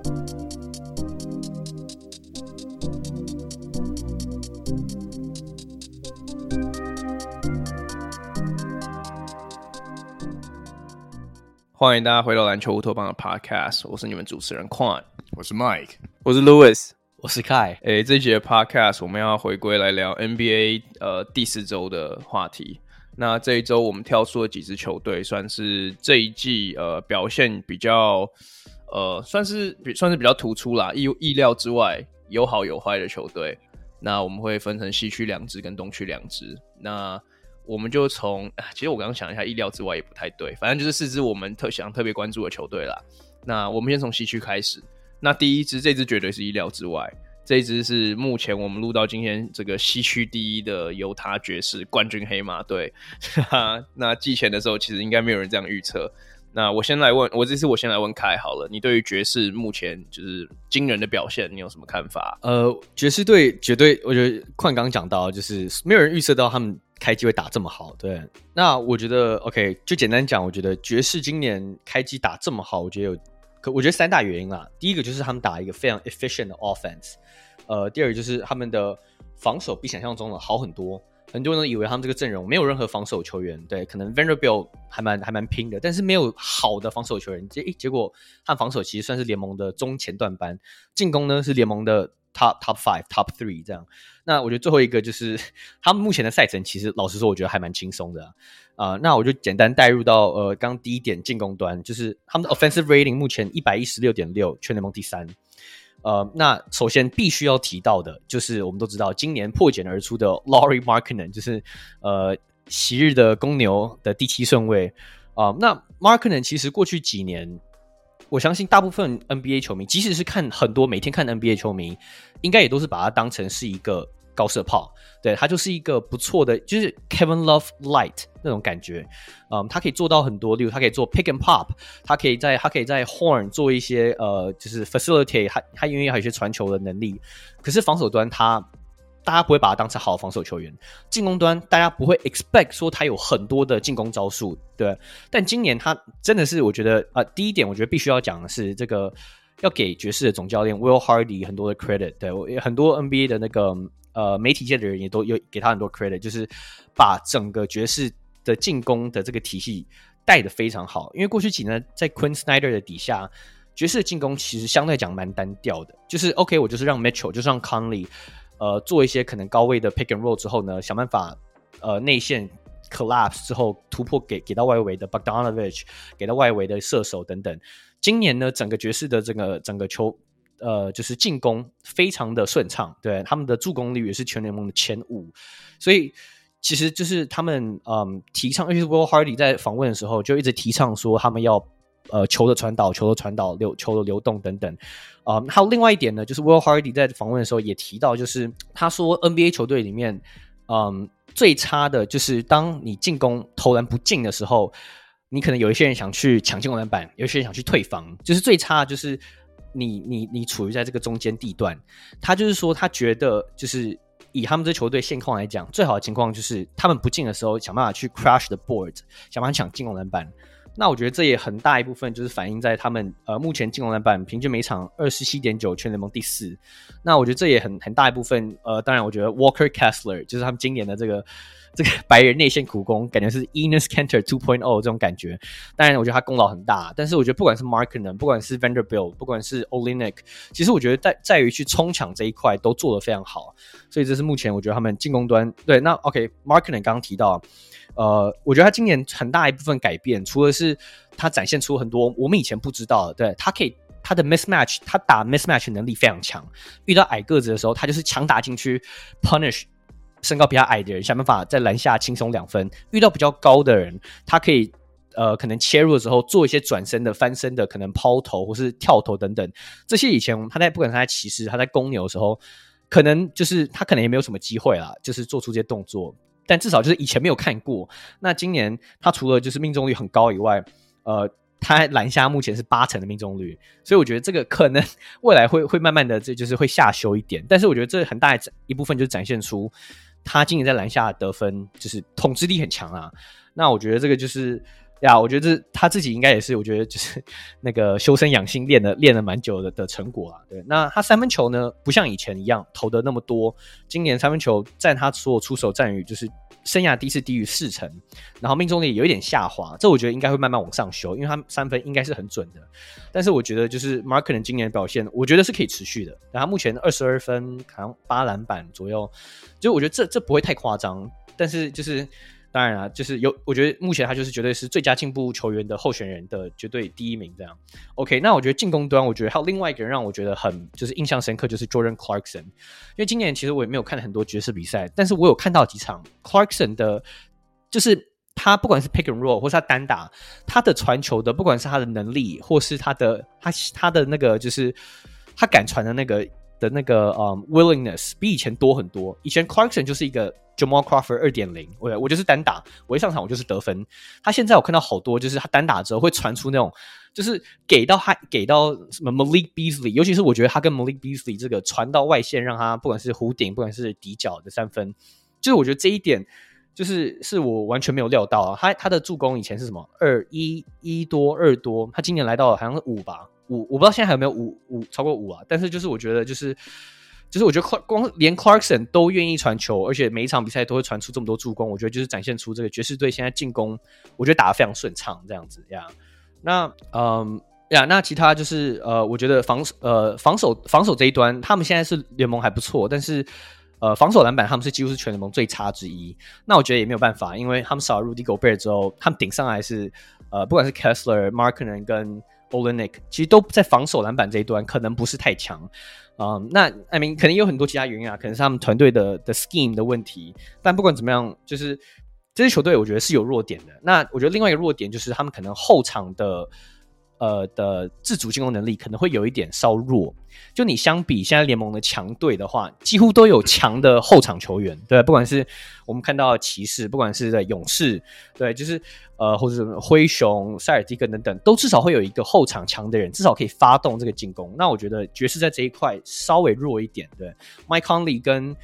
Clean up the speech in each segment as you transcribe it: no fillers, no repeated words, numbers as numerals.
欢迎大家回到篮球乌托邦的 Podcast， 我是你们主持人 Quan， 我是 Mike， 我是 Louis， 我是 Kai。 这一集的 Podcast 我们要回归来聊 NBA 第4周的话题。那这一周我们挑出了几支球队，算是这一季表现比较算是比较突出啦，意料之外有好有坏的球队。那我们会分成西区2支跟东区2支。那我们就从其实我刚刚想一下，意料之外也不太对，反正就是4支我们特别关注的球队啦。那我们先从西区开始。那第一支，这支绝对是意料之外，这一支是目前我们录到今天这个西区第一的犹他爵士冠军黑马队。那季前的时候其实应该没有人这样预测。那我先来问凯好了，你对于爵士目前就是惊人的表现，你有什么看法？ 爵士队绝对，我觉得宽刚讲到，就是没有人预测到他们开机会打这么好。对，那我觉得 OK， 就简单讲，我觉得爵士今年开机打这么好，我觉得3大原因啦。第一个就是他们打一个非常 efficient 的 offense， 第二个就是他们的防守比想象中的好很多。很多人以为他们这个阵容没有任何防守球员，对，可能 Vanderbilt 还蛮拼的，但是没有好的防守球员。结果他们防守其实算是联盟的中前段班，进攻呢是联盟的 top 5 top 3这样。那我觉得最后一个就是他们目前的赛程，其实老实说我觉得还蛮轻松的那我就简单带入到刚第一点进攻端，就是他们的 offensive rating 目前 116.6， 全联盟第3。那首先必须要提到的就是我们都知道今年破茧而出的 Lauri Markkanen， 就是昔日的公牛的第7顺位那 Markkanen 其实过去几年，我相信大部分 NBA 球迷，即使是每天看 NBA 球迷，应该也都是把它当成是一个高射炮。对，他就是一个不错的，就是 Kevin Love Light 那种感觉。他可以做到很多，例如他可以做 pick and pop， 他可以在 horn 做一些就是 facilitate， 他因为还有一些传球的能力。可是防守端大家不会把他当成好的防守球员，进攻端大家不会 expect 说他有很多的进攻招数，对。但今年他真的是，我觉得第一点我觉得必须要讲的是这个要给爵士的总教练 Will Hardy 很多的 credit， 对，很多 NBA 的那个媒体界的人也都有给他很多 credit， 就是把整个爵士的进攻的这个体系带得非常好。因为过去几年在 Quinn Snyder 的底下，爵士的进攻其实相对讲蛮单调的，就是 OK， 我就是让 Mitchell， 就是让 Conley做一些可能高位的 pick and roll 之后呢，想办法内线 collapse 之后突破给到外围的 Bogdanovic， 给到外围的射手等等。今年呢，整个爵士的整个球就是进攻非常的顺畅，对，他们的助攻率也是全联盟的前5，所以其实就是他们提倡，尤其是 Will Hardy 在访问的时候就一直提倡说他们要球的传导、球的流动等等。还有另外一点呢，就是 Will Hardy 在访问的时候也提到，就是他说 NBA 球队里面最差的就是当你进攻投篮不进的时候，你可能有一些人想去抢进攻篮板，有一些人想去退防，就是最差的就是你处于在这个中间地段。他就是说他觉得就是以他们这球队现况来讲，最好的情况就是他们不进的时候想办法去 crash the board， 想办法抢进攻篮板。那我觉得这也很大一部分就是反映在他们目前进攻篮板平均每场 27.9， 全联盟第4。那我觉得这也很大一部分当然我觉得 Walker Kessler 就是他们今年的这个白人内线苦工，感觉是 Enes Kanter 2.0 这种感觉。当然我觉得他功劳很大，但是我觉得不管是 Markkanen， 不管是 Vanderbilt， 不管是 Olynyk， 其实我觉得在于去冲抢这一块都做得非常好。所以这是目前我觉得他们进攻端。对，那 OK Markkanen 刚刚提到我觉得他今年很大一部分改变，除了是他展现出很多我们以前不知道的，对，他的 mismatch， 他打 mismatch 能力非常强，遇到矮个子的时候他就是强打进去 punish 身高比他矮的人，想办法在篮下轻松2分。遇到比较高的人，他可以可能切入的时候做一些转身的、翻身的，可能抛投或是跳投等等。这些以前不管他在骑士，他在公牛的时候，可能就是他可能也没有什么机会啦，就是做出这些动作。但至少就是以前没有看过。那今年他除了就是命中率很高以外，他篮下目前是80%的命中率，所以我觉得这个可能未来会慢慢的这就是会下修一点。但是我觉得这很大一部分就是展现出他今年在篮下得分就是统治力很强啊。那我觉得这个就是呀，我觉得他自己应该也是，我觉得就是那个修身养性练了蛮久的成果啦。对，那他三分球呢，不像以前一样投的那么多，今年三分球占他所有出手占比就是生涯第一次低于40%，然后命中率有一点下滑，这我觉得应该会慢慢往上修，因为他三分应该是很准的。但是我觉得就是 Markkanen 今年的表现，我觉得是可以持续的。然后他目前22分，好像8篮板左右，就我觉得这不会太夸张，但是就是当然啦，就是我觉得目前他就是绝对是最佳进步球员的候选人的绝对第一名这样。OK， 那我觉得进攻端，我觉得还有另外一个人让我觉得很就是印象深刻，就是 Jordan Clarkson。因为今年其实我也没有看很多爵士比赛，但是我有看到几场 Clarkson 的，就是他不管是 pick and roll 或是他单打，他的传球的，不管是他的能力，或是他的那个就是他敢传的那个willingness 比以前多很多。以前 Clarkson 就是一个 Jamal Crawford 2.0， 我就是单打，我一上场我就是得分。他现在我看到好多就是他单打之后会传出那种就是给到什么 Malik Beasley， 尤其是我觉得他跟 Malik Beasley 这个传到外线，让他不管是弧顶不管是底角的三分，就是我觉得这一点就是我完全没有料到啊。他的助攻以前是什么1多2多，他今年来到了好像是5吧，5我不知道现在还有没有5超过5啊。但是就是我觉得就是我觉得光连 Clarkson 都愿意传球，而且每一场比赛都会传出这么多助攻，我觉得就是展现出这个爵士队现在进攻，我觉得打得非常顺畅这样子呀。那其他就是我觉得防守这一端，他们现在是联盟还不错，但是防守篮板他们是几乎是全联盟最差之一。那我觉得也没有办法，因为他们少了 Rudy Gobert 之后，他们顶上来是不管是 Kessler、Markkanen 跟 Olynyk， 其实都在防守篮板这一端可能不是太强。那 I mean 可能有很多其他原因啊，可能是他们团队的 scheme 的问题。但不管怎么样，就是这支球队我觉得是有弱点的。那我觉得另外一个弱点就是他们可能后场的自主进攻能力可能会有一点稍弱。就你相比现在联盟的强队的话，几乎都有强的后场球员，对，不管是我们看到的骑士，不管是在勇士，对，就是或者是灰熊、塞尔蒂克等等，都至少会有一个后场强的人，至少可以发动这个进攻。那我觉得爵士在这一块稍微弱一点，对 ，Mike Conley 跟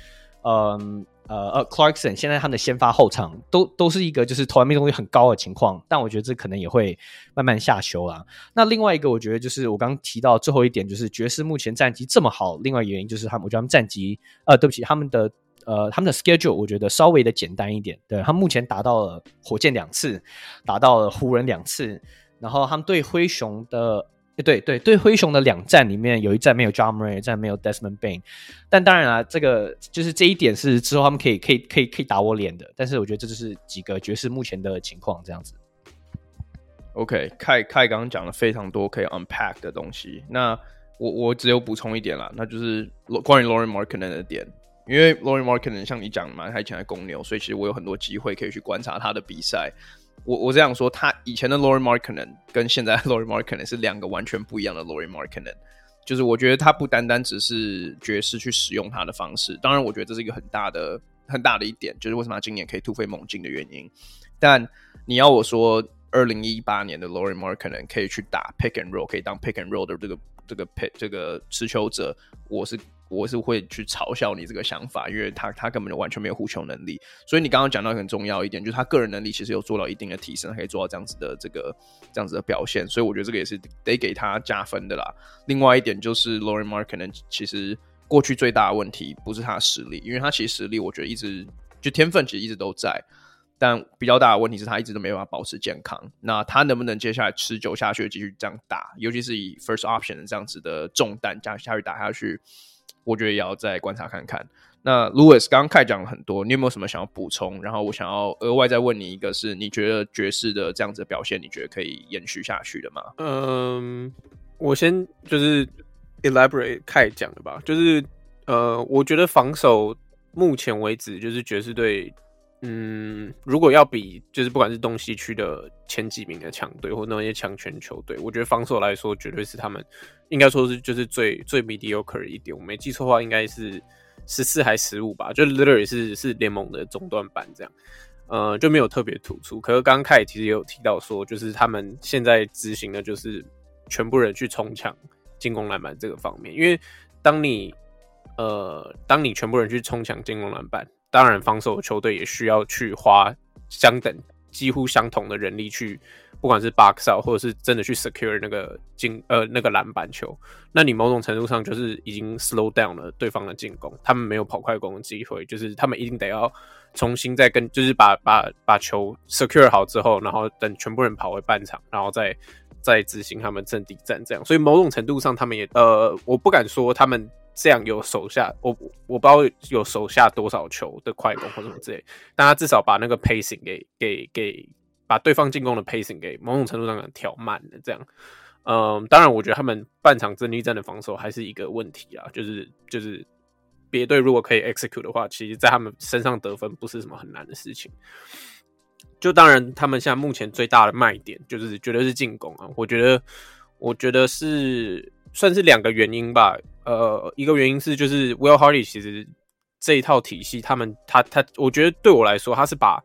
Clarkson 现在他们的先发后场都是一个就是投篮命中率很高的情况，但我觉得这可能也会慢慢下修啦。那另外一个我觉得就是我刚刚提到最后一点，就是爵士目前战绩这么好，另外一个原因就是我觉得他们战绩对不起，他们的 schedule 我觉得稍微的简单一点。对，他们目前打到了火箭2次，打到了湖人2次，然后他们对灰熊的对灰熊的2战里面有一战没有 Ja Morant， 一战没有 Desmond Bane。但当然啦，这个就是这一点是之后他们可以打我脸的。但是我觉得这就是几个爵士目前的情况这样子。 OK， 凯刚刚讲了非常多可以 unpack 的东西。那我只有补充一点啦，那就是关于 Lauri Markkanen 的点。因为 Lauri Markkanen 像你讲的嘛，他以前在公牛，所以其实我有很多机会可以去观察他的比赛。我这样说，他以前的 Lauri Markkanen 跟现在的 Lauri Markkanen 是两个完全不一样的 Lauri Markkanen。就是我觉得他不单单只是爵士去使用他的方式，当然我觉得这是一个很大的一点，就是为什么他今年可以突飞猛进的原因。但你要我说2018年的 Lauri Markkanen 可以去打 pick and roll， 可以当 pick and roll 的这个持球者，我是会去嘲笑你这个想法，因为他根本就完全没有护球能力。所以你刚刚讲到很重要一点，就是他个人能力其实有做到一定的提升，他可以做到这样子的表现，所以我觉得这个也是得给他加分的啦。另外一点就是 Lauri Markkanen 其实过去最大的问题不是他的实力，因为他其实实力我觉得一直就天分其实一直都在，但比较大的问题是他一直都没有办法保持健康。那他能不能接下来持久下去继续这样打，尤其是以 first option 的这样子的重担下去打下去，我觉得也要再观察看看。那 Louis 刚刚凯讲了很多，你有没有什么想要补充？然后我想要额外再问你一个是，你觉得爵士的这样子的表现，你觉得可以延续下去的吗？ 我先就是 elaborate 凯讲的吧，就是我觉得防守目前为止就是爵士队。如果要比就是不管是东西区的前几名的强队或那些强权球队，我觉得防守来说绝对是他们应该说是就是最 mediocre 一点。我没记错的话应该是14还15吧，就 literally 是联盟的中段班这样。就没有特别突出。可是刚刚凯其实也有提到说，就是他们现在执行的就是全部人去冲抢进攻篮板这个方面，因为当你全部人去冲抢进攻篮板，当然防守球队也需要去花几乎相同的人力去不管是 box out 或者是真的去 secure 那个篮板球，那你某种程度上就是已经 slow down 了对方的进攻，他们没有跑快攻的机会，就是他们一定得要重新再就是把球 secure 好之后，然后等全部人跑回半场，然后再执行他们阵地战这样。所以某种程度上，他们也我不敢说他们这样有手下，我不知道有手下多少球的快攻或什么之类，但他至少把那个 pacing 给把对方进攻的 pacing 给某种程度上调慢了这样。当然我觉得他们半场阵地战的防守还是一个问题啊，就是别队如果可以 execute 的话，其实在他们身上得分不是什么很难的事情。就当然他们现在目前最大的卖点就是绝对是进攻啊，我觉得是算是2个原因吧。一个原因是就是 Will Hardy 其实这一套体系他我觉得对我来说他是把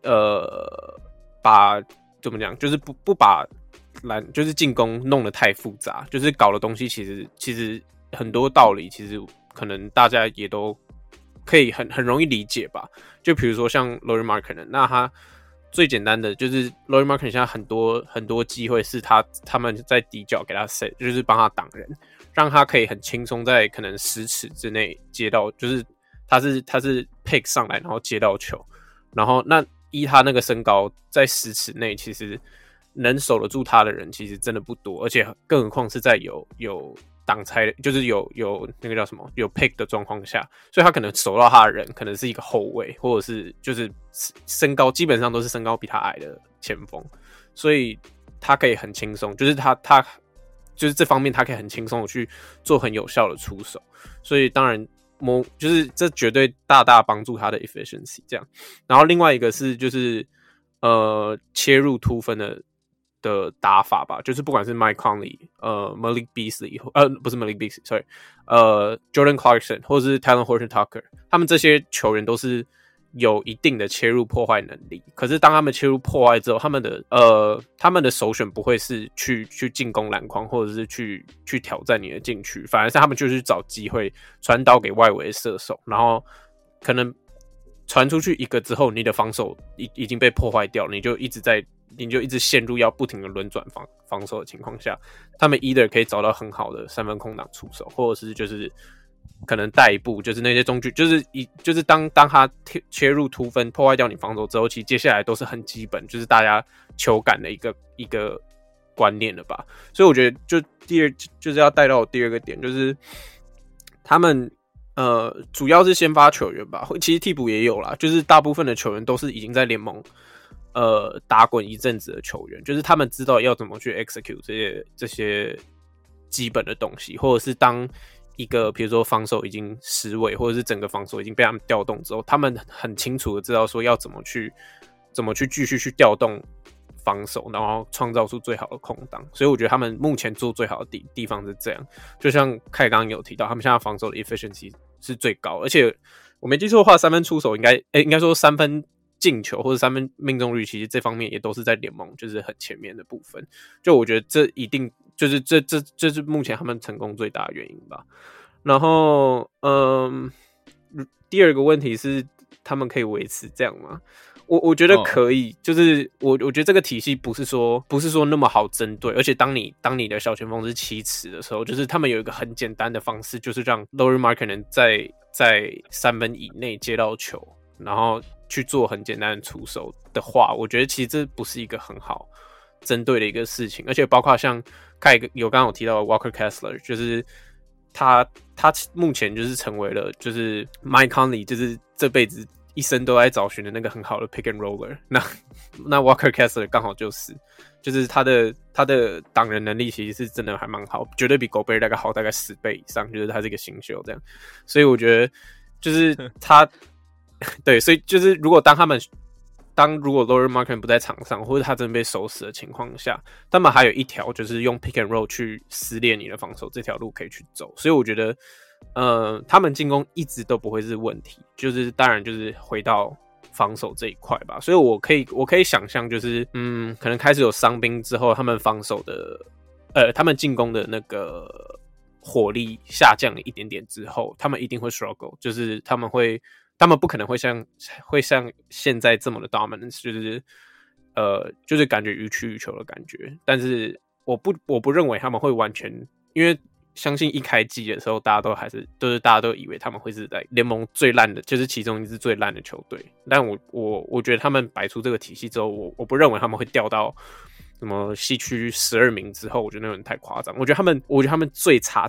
怎么讲，就是不把就是进攻弄得太复杂，就是搞的东西其实很多道理其实可能大家也都可以很容易理解吧。就比如说像 Lauri Markkanen， 那他最简单的就是 Lauri Markkanen 现在很多机会是他们在底角给他 set， 就是帮他挡人，让他可以很轻松在可能10尺之内接到，就是他是 pick 上来然后接到球，然后那依他那个身高在10尺内其实能守得住他的人其实真的不多，而且更何况是在有挡拆，就是有那个叫什么有 pick 的状况下，所以他可能守到他的人可能是一个后卫，或者是就是身高基本上都是身高比他矮的前锋，所以他可以很轻松，就是他就是这方面他可以很轻松的去做很有效的出手，所以当然就是这绝对大大帮助他的 efficiency 这样。然后另外一个是就是切入突分的打法吧，就是不管是 Mike Conley、Malik Beasley， 不是 Malik Beasley，sorry，Jordan Clarkson 或者是 Talen Horton-Tucker， 他们这些球员都是有一定的切入破坏能力。可是当他们切入破坏之后，他们的首选不会是去进攻篮筐，或者是去挑战你的禁区，反而是他们就是找机会传导给外围的射手，然后可能传出去一个之后，你的防守已经被破坏掉，你就一直陷入要不停的轮转防守的情况下，他们 either 可以找到很好的3分空档出手，或者是就是可能带一步，就是那些中距，就是当他切入突分破坏掉你防守之后，其实接下来都是很基本，就是大家球感的一个观念了吧。所以我觉得就是要带到我第2个点，就是他们主要是先发球员吧，其实替补也有啦，就是大部分的球员都是已经在联盟打滚一阵子的球员，就是他们知道要怎么去 execute 这些基本的东西，或者是当一个比如说防守已经失位，或者是整个防守已经被他们调动之后，他们很清楚的知道说要怎么去继续去调动防守，然后创造出最好的空档。所以我觉得他们目前做最好的地方是这样，就像凯刚刚有提到，他们现在防守的 efficiency 是最高，而且我没记错的话，3分出手应该说3分进球或者3分命中率，其实这方面也都是在联盟就是很前面的部分。就我觉得这一定就是这是目前他们成功最大的原因吧。然后第2个问题是他们可以维持这样吗？我觉得可以，就是我觉得这个体系不是说那么好针对，而且当你的小前锋是7尺的时候，就是他们有一个很简单的方式，就是让 Lauri Markkanen 在3分以内接到球，然后去做很简单的出手的话，我觉得其实这不是一个很好针对的一个事情。而且包括像刚刚有提到的 Walker Kessler， 就是他目前就是成为了就是 Mike Conley 就是这辈子一生都在找寻的那个很好的 pick and roller， 那 Walker Kessler 刚好就是他的挡人能力其实是真的还蛮好，绝对比 Gobert 大概好大概10倍以上，就是他是一个新秀这样。所以我觉得就是他对，所以就是如果Lauri Markkanen 不在场上，或者他真的被守死的情况下，他们还有一条就是用 pick and roll 去撕裂你的防守，这条路可以去走。所以我觉得他们进攻一直都不会是问题，就是当然就是回到防守这一块吧。所以我可以想象，就是可能开始有伤兵之后，他们防守的他们进攻的那个火力下降了一点点之后，他们一定会 struggle， 就是他们不可能会像现在这么的 dominance， 就是就是感觉予取予求的感觉。但是我不认为他们会完全，因为相信一开季的时候，大家都以为他们会是在联盟最烂的，就是其中一支最烂的球队。但我觉得他们摆出这个体系之后，我不认为他们会掉到什么西区12名之后，我觉得那有点太夸张。我觉得他们最差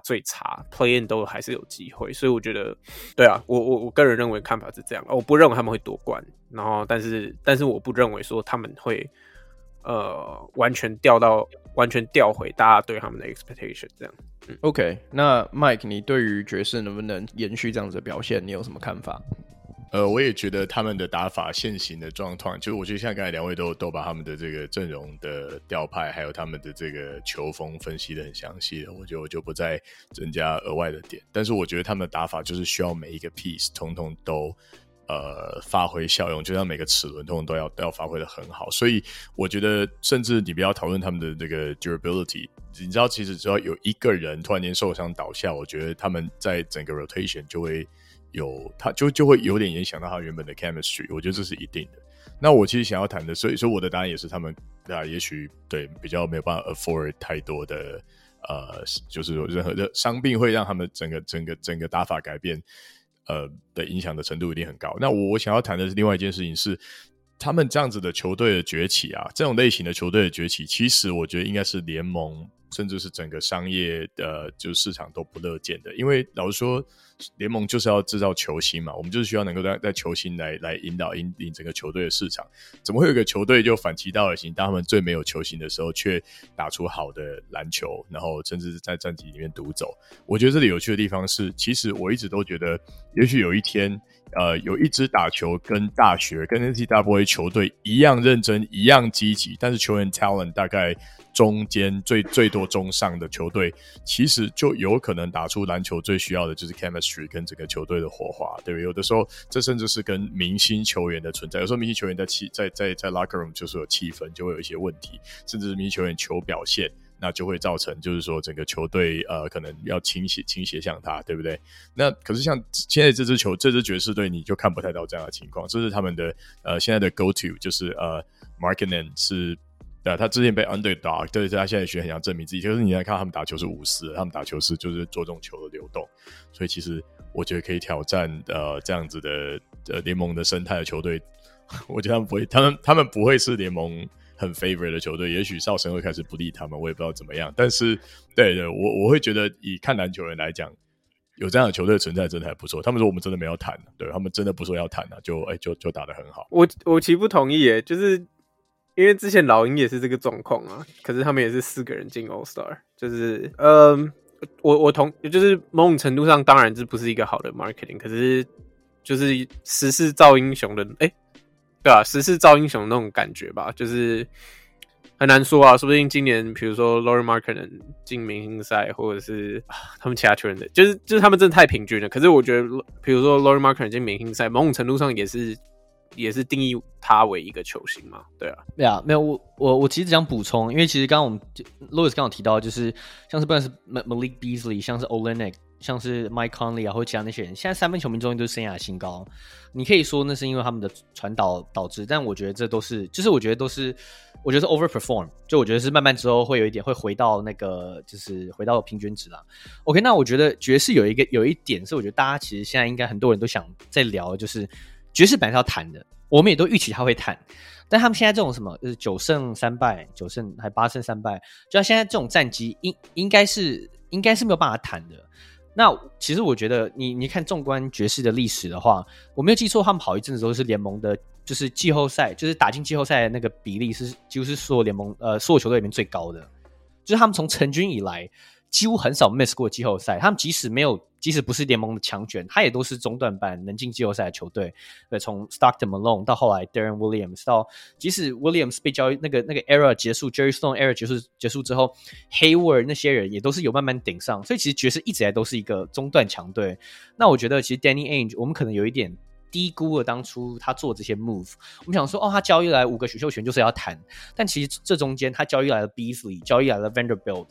play in 都还是有机会，所以我觉得，对啊，我个人认为看法是这样。我不认为他们会夺冠，然后但是我不认为说他们会完全调回大家对他们的 expectation 这样。 OK， 那 Mike， 你对于爵士能不能延续这样子的表现，你有什么看法？ 我也觉得他们的打法现行的状况，就是我觉得像刚才两位都把他们的这个阵容的调派，还有他们的这个球风分析的很详细了，我就不再增加额外的点。但是我觉得他们的打法就是需要每一个 piece 通通都发挥效用，就像每个齿轮通通都要发挥的很好。所以我觉得，甚至你不要讨论他们的这个 durability， 你知道，其实只要有一个人突然间受伤倒下，我觉得他们在整个 rotation 就会就会有点影响到他原本的 chemistry， 我觉得这是一定的。那我其实想要谈的，所以说我的答案也是他们也许对比较没有办法 afford 太多的就是说任何的伤病会让他们整个打法改变的影响的程度一定很高。那我想要谈的是另外一件事情是，他们这样子的球队的崛起啊，这种类型的球队的崛起，其实我觉得应该是联盟甚至是整个商业就是市场都不乐见的。因为老实说，联盟就是要制造球星嘛，我们就是需要能够在球星来引领整个球队的市场。怎么会有一个球队就反其道而行，当他们最没有球星的时候，却打出好的篮球，然后甚至是在战绩里面独走？我觉得这里有趣的地方是，其实我一直都觉得，也许有一天有一支打球跟大学跟 NCAA 球队一样认真一样积极，但是球员 talent 大概中间最多中上的球队，其实就有可能打出篮球最需要的就是 chemistry 跟整个球队的火花，对不对？有的时候这甚至是跟明星球员的存在，有时候明星球员在 locker room 就是有气氛，就会有一些问题，甚至是明星球员球表现，那就会造成就是说整个球队可能要倾斜向他，对不对？那可是像现在这支爵士队，你就看不太到这样的情况。这是他们的现在的 go to， 就是Markkanen 是他之前被 underdog， 对，他现在也很想证明自己。就是你来看他们打球是无私的，他们打球是就是着重球的流动，所以其实我觉得可以挑战这样子的联盟的生态的球队。我觉得他们不会是联盟很 favorite 的球队，也许少神会开始不理他们，我也不知道怎么样。但是对，我会觉得以看篮球人来讲，有这样的球队存在真的还不错。他们说我们真的没有谈，对，他们真的不说要谈就打得很好。 我其实不同意耶，就是因为之前老鹰也是这个状况啊，可是他们也是4个人进 All Star， 就是我就是某种程度上当然这不是一个好的 marketing， 可是就是时势造英雄的对啊，时势造英雄那种感觉吧，就是很难说啊，说不定今年比如说 Lauri Markkanen 进明星赛，或者是他们其他球员的，就是他们真的太平均了。可是我觉得，比如说 Lauri Markkanen 进明星赛，某种程度上也是定义他为一个球星嘛，对啊。 对啊，没有我其实想补充，因为其实刚刚我们 Louis 刚刚提到，就是像是不管是 Malik Beasley， 像是 Olynyk， 像是 Mike Conley 啊，或者其他那些人，现在三分球命中率都是生涯新高。你可以说那是因为他们的传导导致，但我觉得这都是，就是我觉得是 overperform， 就我觉得是慢慢之后会有一点会回到那个，就是回到平均值啦。OK， 那我觉得爵士有一点是，我觉得大家其实现在应该很多人都想在聊，就是爵士本来是要谈的，我们也都预期他会谈，但他们现在这种什么就是9胜3败，9胜还8胜3败，就像现在这种战绩应该是没有办法谈的。那其实我觉得你看纵观爵士的历史的话，我没有记错，他们好一阵子都是联盟的，就是季后赛，就是打进季后赛的那个比例是几乎是所有联盟所有球队里面最高的，就是他们从成军以来几乎很少 miss 过季后赛，他们即使不是联盟的强权，他也都是中段班能进季后赛的球队。对，从 Stockton Malone 到后来 Darren Williams， 到即使 Williams 被交易那个 era 结束 ，Jerry Stone era 结束之后 ，Hayward 那些人也都是有慢慢顶上，所以其实爵士一直以来都是一个中段强队。那我觉得其实 Danny Ainge 我们可能有一点低估了当初他做这些 move。我们想说，他交易来5个选秀权就是要谈，但其实这中间他交易来了 Beasley， 交易来了 Vanderbilt。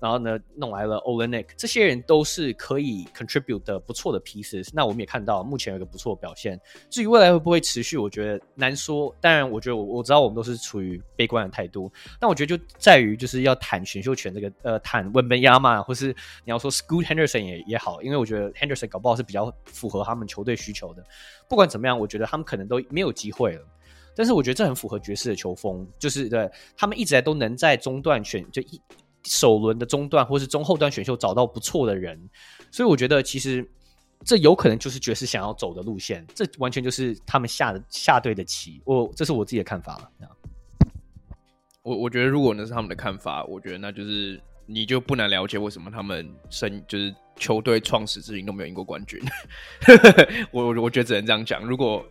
然后呢弄来了 Olynyk， 这些人都是可以 contribute 的不错的 pieces。那我们也看到目前有一个不错的表现。至于未来会不会持续，我觉得难说。当然，我觉得我知道我们都是处于悲观的态度，但我觉得就在于就是要谈选秀权这个谈Wembanyama，或是你要说 Scoot Henderson 也好，因为我觉得 Henderson 搞不好是比较符合他们球队需求的。不管怎么样，我觉得他们可能都没有机会了。但是我觉得这很符合爵士的球风，就是对他们一直来都能在中段首轮的中段或是中后段选秀找到不错的人，所以我觉得其实这有可能就是爵士想要走的路线，这完全就是他们下队的棋。这是我自己的看法了。 我觉得如果那是他们的看法，我觉得那就是你就不难了解为什么他们就是球队创始至今都没有赢过冠军。我觉得只能这样讲。如果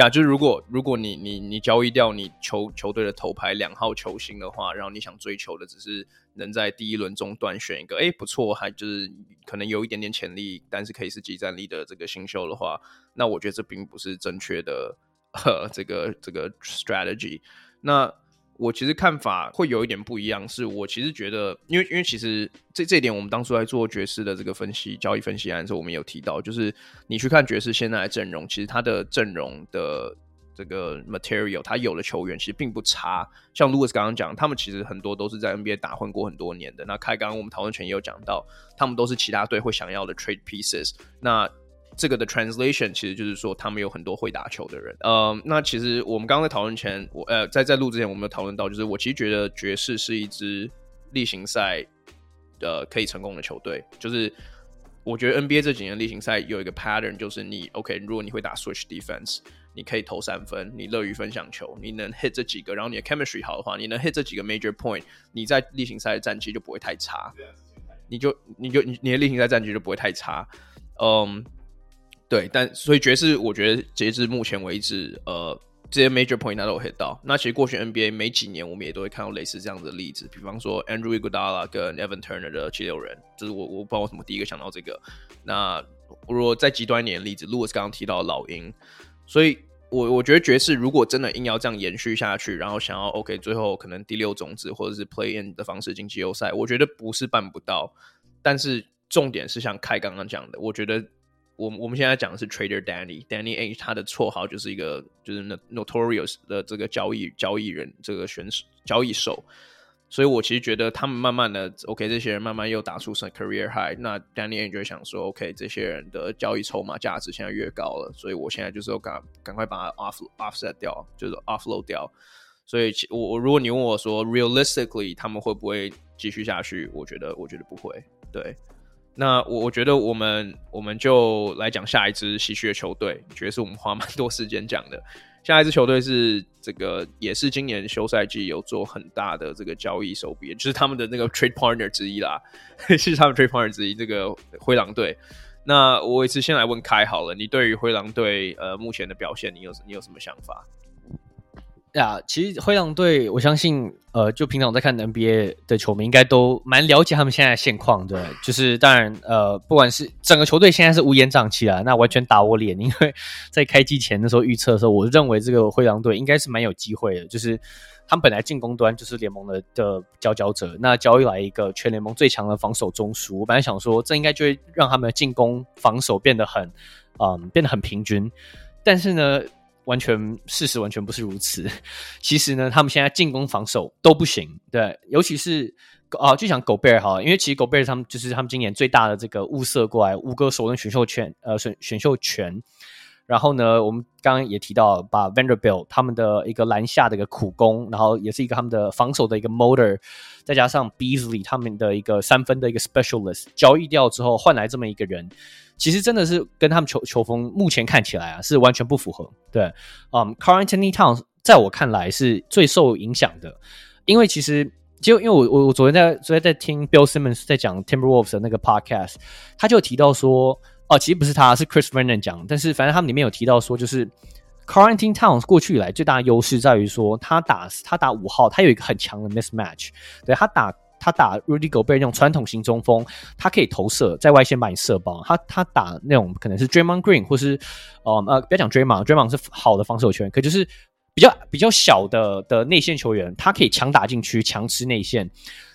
你交易掉你球队的头牌2号球星的话，然后你想追求的只是能在第一轮中段选一个不错，还就是可能有一点点潜力，但是可以是即战力的这个新秀的话，那我觉得这并不是正确的这个 strategy。那我其实看法会有一点不一样，是我其实觉得，因为其实这一点我们当初在做爵士的这个交易分析案的时候，我们有提到，就是你去看爵士现在的阵容，其实他的阵容的这个 material， 他有的球员其实并不差。像 Louis 刚刚讲，他们其实很多都是在 NBA 打混过很多年的。那刚刚我们讨论前也有讲到，他们都是其他队会想要的 trade pieces。那这个的 translation 其实就是说他们有很多会打球的人。那其实我们刚刚在讨论前，在录之前我们有讨论到，就是我其实觉得爵士是一支例行赛可以成功的球队。就是我觉得 NBA 这几年例行赛有一个 pattern， 就是如果你会打 switch defense， 你可以投3分，你乐于分享球，你能 hit 这几个，然后你的 chemistry 好的话，你能 hit 这几个 major point， 你在例行赛的战绩就不会太差。你的例行赛战绩就不会太差。对，但所以爵士我觉得截至目前为止，这些 major point 他都有 hit 到。那其实过去 NBA 每几年我们也都会看到类似这样的例子，比方说 Andrew Iguodala 跟 Evan Turner 的76人，这是我不知道为什么第一个想到这个。那如果再极端一点的例子 ，Louis 刚刚提到老鹰，所以我觉得爵士如果真的硬要这样延续下去，然后想要最后可能第6种子或者是 play in 的方式进季后赛，我觉得不是办不到。但是重点是像凯刚刚讲的，我觉得我们现在讲的是 Trader Danny Ainge， 他的绰号就是一个就是 notorious 的这个交易人，这个交易手。所以我其实觉得他们慢慢的这些人慢慢又打出 career high， 那 Danny Ainge 就会想说这些人的交易筹码价值现在越高了，所以我现在就是赶快把它 offset 掉，就是 offload 掉。所以如果你问我说 realistically 他们会不会继续下去，我觉得不会。对，那我觉得我们就来讲下一支西区的球队，觉得是我们花蛮多时间讲的。下一支球队是这个，也是今年休赛季有做很大的这个交易手笔，就是他们的那个 trade partner 之一啦，是他们 trade partner 之一，这个灰狼队。那我一次先来问开好了，你对于灰狼队目前的表现，你有什么想法？ 其实灰狼队，我相信就平常在看 NBA 的球迷应该都蛮了解他们现在的现况，对，就是当然不管是整个球队现在是乌烟瘴气啦，那完全打我脸，因为在开季前的时候预测的时候，我认为这个灰狼队应该是蛮有机会的，就是他们本来进攻端就是联盟的佼佼者，那交易来一个全联盟最强的防守中枢，我本来想说这应该就会让他们的进攻防守变得很平均，但是呢事实完全不是如此。其实呢，他们现在进攻防守都不行，对，尤其是就讲狗贝尔好了，因为其实狗贝尔他们今年最大的这个物色过来5个首轮选秀权。然后呢，我们刚刚也提到把 Vanderbilt 他们的一个篮下的一个苦工，然后也是一个他们的防守的一个 motor， 再加上 Beasley 他们的一个3分的一个 specialist 交易掉之后换来这么一个人，其实真的是跟他们球风目前看起来是完全不符合。对，Karl Anthony Towns 在我看来是最受影响的，因为其实因为我昨天在听 Bill Simmons 在讲 Timberwolves 的那个 podcast， 他就有提到说其实不是他，是 Chris Vernon 讲，但是反正他们里面有提到说，就是 Karl Anthony Towns 过去以来最大的优势在于说，他打5号，他有一个很强的 mismatch， 对，他打 Rudy Gobert 那种传统型中锋，他可以投射，在外线把你射爆。他打那种可能是 Draymond Green 或是不要讲 Draymond 是好的防守球员，可就是比较小的内线球员，他可以强打禁区，强吃内线。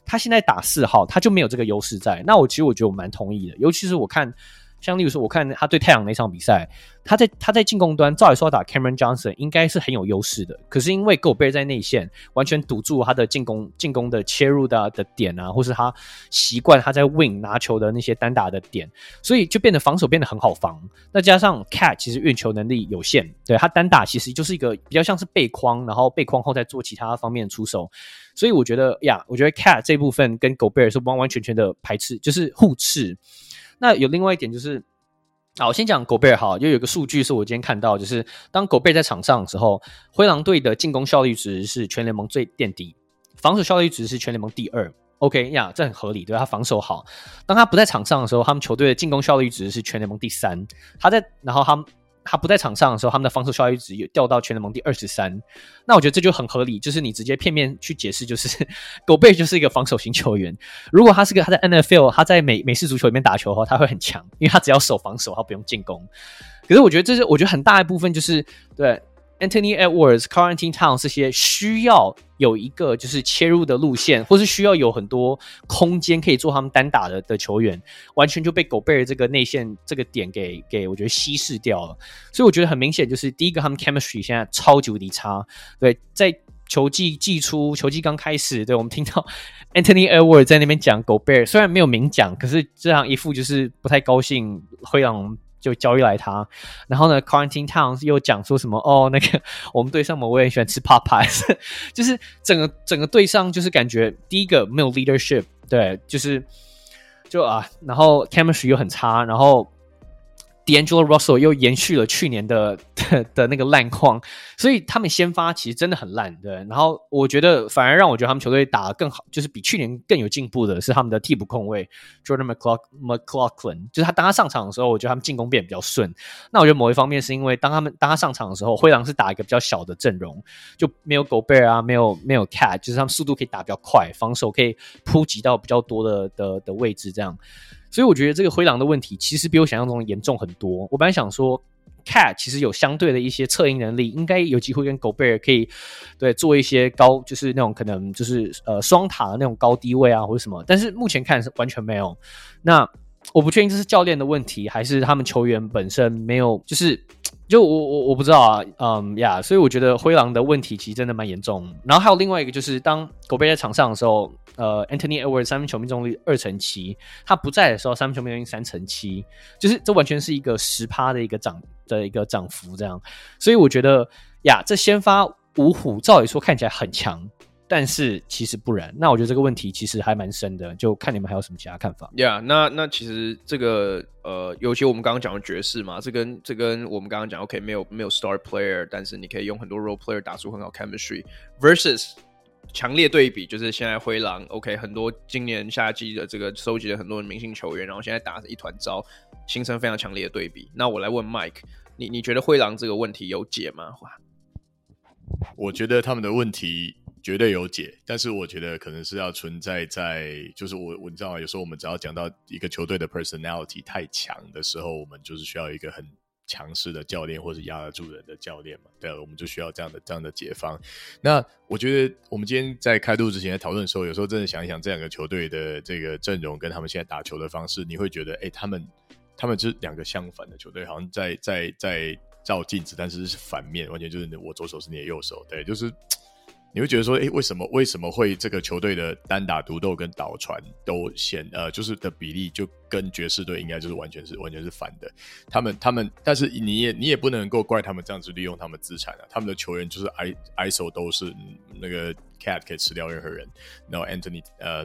他现在打4号，他就没有这个优势在。那其实我觉得我蛮同意的，尤其是我看。像例如说，我看他对太阳那场比赛，他在进攻端，照理说打 Cameron Johnson 应该是很有优势的，可是因为 Gobert 在内线完全堵住他的进攻的切入的点啊，或是他习惯他在 wing 拿球的那些单打的点，所以就变得防守变得很好防。那加上 Cat 其实运球能力有限，对他单打其实就是一个比较像是背框，然后背框后再做其他方面的出手。所以我觉得 Cat 这部分跟 Gobert 是完完全全的排斥，就是互斥。那有另外一点就是我先讲 Gobert 好，就有一个数据是我今天看到，就是当 Gobert 在场上的时候，灰狼队的进攻效率值是全联盟最垫底，防守效率值是全联盟第2。OK 这很合理，对，他防守好。当他不在场上的时候，他们球队的进攻效率值是全联盟第3。然后他不在场上的时候，他们的防守效率值也掉到全联盟第23。那我觉得这就很合理，就是你直接片面去解释，就是Gobert就是一个防守型球员。如果他在 NFL， 他在美式足球里面打球的话，他会很强，因为他只要守防守，他不用进攻。可是我觉得很大一部分就是对 Anthony Edwards、Karl Anthony Towns 这些需要有一个就是切入的路线，或是需要有很多空间可以做他们单打的球员，完全就被 Gobert 这个内线这个点给我觉得稀释掉了。所以我觉得很明显，就是第一个他们 chemistry 现在超级无敌差。对，在球季初、球季刚开始，对我们听到 Anthony Edwards 在那边讲 Gobert， 虽然没有明讲，可是这样一副就是不太高兴，灰狼就交易来他。然后呢 Karl Anthony Towns 又讲说什么那个我们队上我也很喜欢吃 Popeyes 就是整个队上就是感觉第一个没有 leadership， 对，然后 chemistry 又很差，然后D'Angelo Russell 又延续了去年的那个烂况，所以他们先发其实真的很烂，对。然后我觉得反而让我觉得他们球队打得更好，就是比去年更有进步的是他们的替补控卫 Jordan McLaughlin， 就是当他上场的时候，我觉得他们进攻变得比较顺。那我觉得某一方面是因为当他上场的时候，灰狼是打一个比较小的阵容，就没有 Gobert 啊，没有 Cat， 就是他们速度可以打比较快，防守可以扑及到比较多的位置这样。所以我觉得这个灰狼的问题其实比我想象中严重很多。我本来想说 Cat 其实有相对的一些策应能力，应该有机会跟 Gobert 可以对做一些就是那种可能就是双塔的那种高低位啊或者什么，但是目前看是完全没有。那我不确定这是教练的问题还是他们球员本身没有，就我不知道啊，所以我觉得灰狼的问题其实真的蛮严重。然后还有另外一个就是当 Gobert 在场上的时候Anthony Edwards 三分球命中率2成7，他不在的时候三分球命中率3成7，就是这完全是一个10%的一个涨幅这样。所以我觉得这先发五虎照理说看起来很强，但是其实不然。那我觉得这个问题其实还蛮深的，就看你们还有什么其他看法。 那其实这个尤其我们刚刚讲的爵士嘛，这跟我们刚刚讲 OK 没有 star player， 但是你可以用很多 role player 打出很好 chemistry versus 强烈对比，就是现在灰狼 OK 很多今年夏季的这个收集了很多明星球员，然后现在打一团糟，形成非常强烈的对比。那我来问 Mike， 你觉得灰狼这个问题有解吗？ 我觉得他们的问题绝对有解，但是我觉得可能是要存在就是我你知道吗？有时候我们只要讲到一个球队的 personality 太强的时候，我们就是需要一个很强势的教练或者压得住人的教练嘛，对，我们就需要这样的解方。那我觉得我们今天在开录之前在讨论的时候，有时候真的想一想这两个球队的这个阵容跟他们现在打球的方式，你会觉得他们就是两个相反的球队，好像在照镜子，但是是反面，完全就是我左手是你的右手，对，就是你会觉得说为什么会这个球队的单打独斗跟倒传都就是的比例就跟爵士队应该就是完全是反的。他们但是你也不能够怪他们这样子利用他们资产啊，他们的球员就是 ISO 都是那个 Cat 可以吃掉任何人，然后 Anthony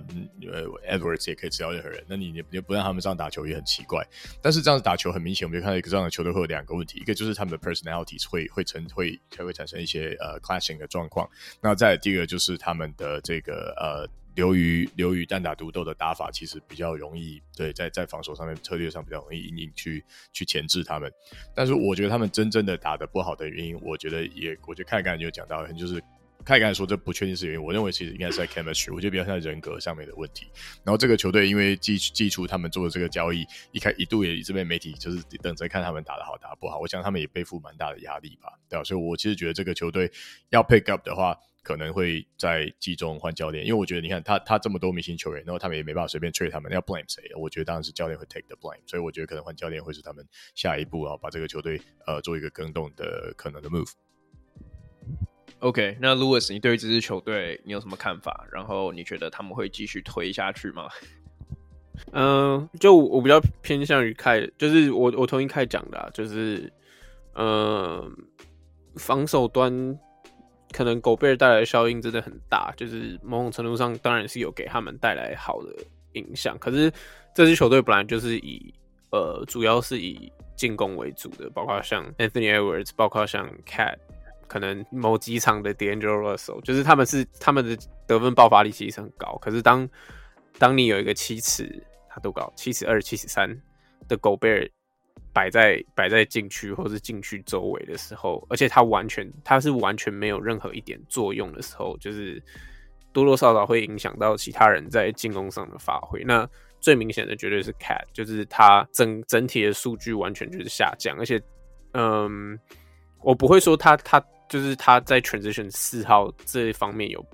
Edwards 也可以吃掉任何人，那你不让他们这样打球也很奇怪。但是这样子打球很明显我们就看到一个这样的球队会有两个问题，一个就是他们的 personalities 会产生一些clashing 的状况，那再来第二个就是他们的这个流于单打独斗的打法其实比较容易，对，在防守上面策略上比较容易硬去钳制他们。但是我觉得他们真正的打得不好的原因，我觉得看刚才就讲到，就是凯刚才说这不确定是原因，我认为其实应该是在 chemistry， 我觉得比较像人格上面的问题。然后这个球队因为季初他们做的这个交易，一度也一直被媒体就是等着看他们打得好打得不好，我想他们也背负蛮大的压力吧，对吧？所以我其实觉得这个球队要 pick up 的话，可能会在季中换教练，因为我觉得你看他这么多明星球员，然后他们也没办法随便 trade 他们，要 blame 谁？我觉得当然是教练会 take the blame， 所以我觉得可能换教练会是他们下一步把这个球队做一个更动的可能的 move。 OK， 那 Louis， 你对于这支球队你有什么看法？然后你觉得他们会继续推下去吗？ 就我比较偏向于就是我同意凯讲的就是防守端可能狗贝尔带来的效应真的很大，就是某种程度上当然是有给他们带来好的影响。可是这支球队本来就是主要是以进攻为主的，包括像 Anthony Edwards， 包括像 Cat。可能某几场的 D'Angelo Russell， 就是他们的得分爆发力其实很高，可是当你有一个7尺，他多高？7.2、7.3的狗贝尔摆在禁区或是禁区周围的时候，而且他是完全没有任何一点作用的时候，就是多多少少会影响到其他人在进攻上的发挥。那最明显的绝对是 Cat， 就是他整体的数据完全就是下降，而且我不会说他就是他在 transition 4号这方面有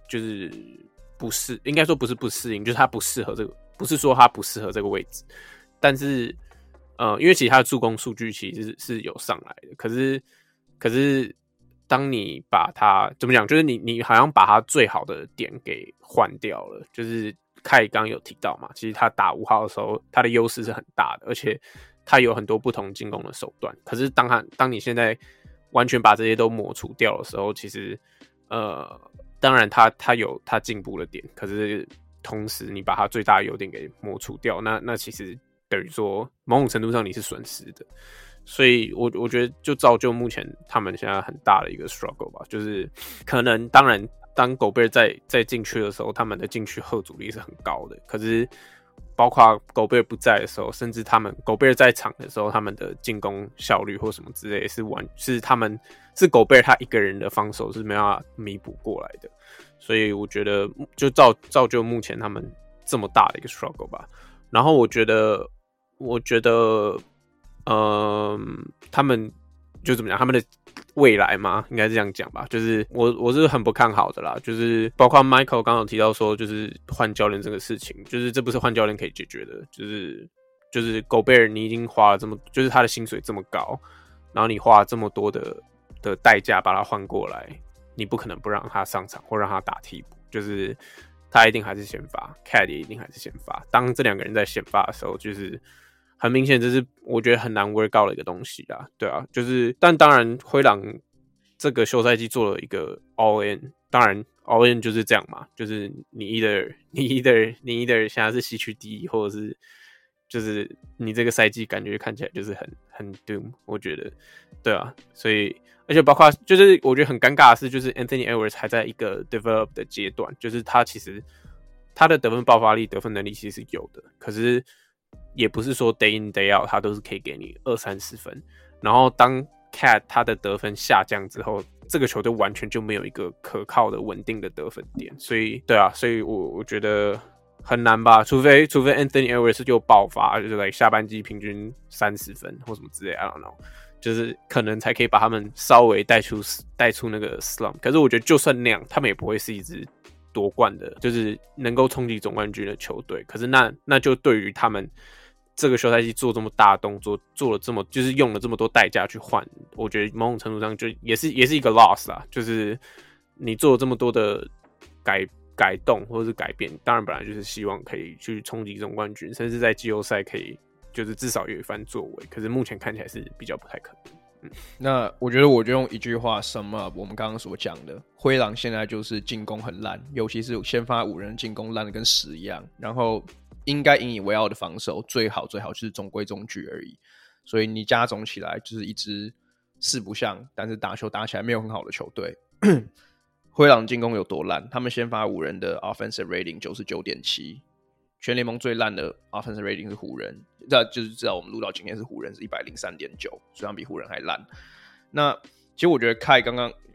应该说不是不适应，就是他不适合这个，不是说他不适合这个位置，但是因为其实他的助攻数据其实是有上来的，可是当你把他怎么讲，就是你好像把他最好的点给换掉了，就是凯刚有提到嘛，其实他打5号的时候，他的优势是很大的，而且他有很多不同进攻的手段，可是当你现在完全把这些都抹除掉的时候，其实当然他有他进步的点，可是同时你把他最大的优点给抹除掉，那其实等于说某种程度上你是损失的，所以我觉得就造就目前他们现在很大的一个 struggle 吧，就是可能当然当狗贝尔在禁区的时候，他们的禁区贺阻力是很高的，可是包括狗贝尔不在的时候，甚至狗贝尔在场的时候，他们的进攻效率或什么之类是狗贝尔他一个人的防守是没办法弥补过来的，所以我觉得就造就目前他们这么大的一个 struggle 吧。然后我觉得他们就怎么讲，他们的未来嘛，应该是这样讲吧，就是我是很不看好的啦，就是包括 Michael 刚刚有提到说，就是换教练这个事情，就是这不是换教练可以解决的，就是狗贝尔你已经花了就是他的薪水这么高，然后你花了这么多的代价把他换过来，你不可能不让他上场或让他打替补，就是他一定还是先发 ，Cat 也一定还是先发。当这两个人在先发的时候，就是很明显，这是我觉得很难 work out 的一个东西啦，对啊，但当然灰狼这个休赛季做了一个 all in， 当然 all in 就是这样嘛，就是你 either 现在是西区第一，或者是就是你这个赛季感觉看起来就是很 doom， 我觉得，对啊，所以而且包括就是我觉得很尴尬的是，就是 Anthony Edwards 还在一个 develop 的阶段，就是他其实他的得分爆发力、得分能力其实是有的，可是也不是说 day in day out 他都是可以给你20-30分。然后当 Cat 他的得分下降之后，这个球队完全就没有一个可靠的稳定的得分点。所以对啊，所以我觉得很难吧，除非 Anthony Edwards 就爆发，就是来下半季平均30分或什么之类 ，I don't know， 就是可能才可以把他们稍微带出那个 slump。可是我觉得就算那样，他们也不会是一支夺冠的，就是能够冲击总冠军的球队。可是那就对于他们这个休赛季做这么大的动作，做了就是用了这么多代价去换，我觉得某种程度上就也是一个 loss 啦。就是你做了这么多的改动或者是改变，当然本来就是希望可以去冲击总冠军，甚至在季后赛可以就是至少有一番作为。可是目前看起来是比较不太可能。 那我觉得我就用一句话 sum up 我们刚刚所讲的，灰狼现在就是进攻很烂，尤其是先发5人进攻烂的跟屎一样，然后应该引以为傲的防守最好就是中规中矩而已，所以你加总起来就是一支四不像但是打球打起来没有很好的球队。灰狼进攻有多烂？他们先发5人的 offensive rating 99.7， 全联盟最烂的 offensive rating 是湖人，就是知道我们录到今天是湖人是103.9，所以他们比湖人还烂。那其实我觉得凯刚刚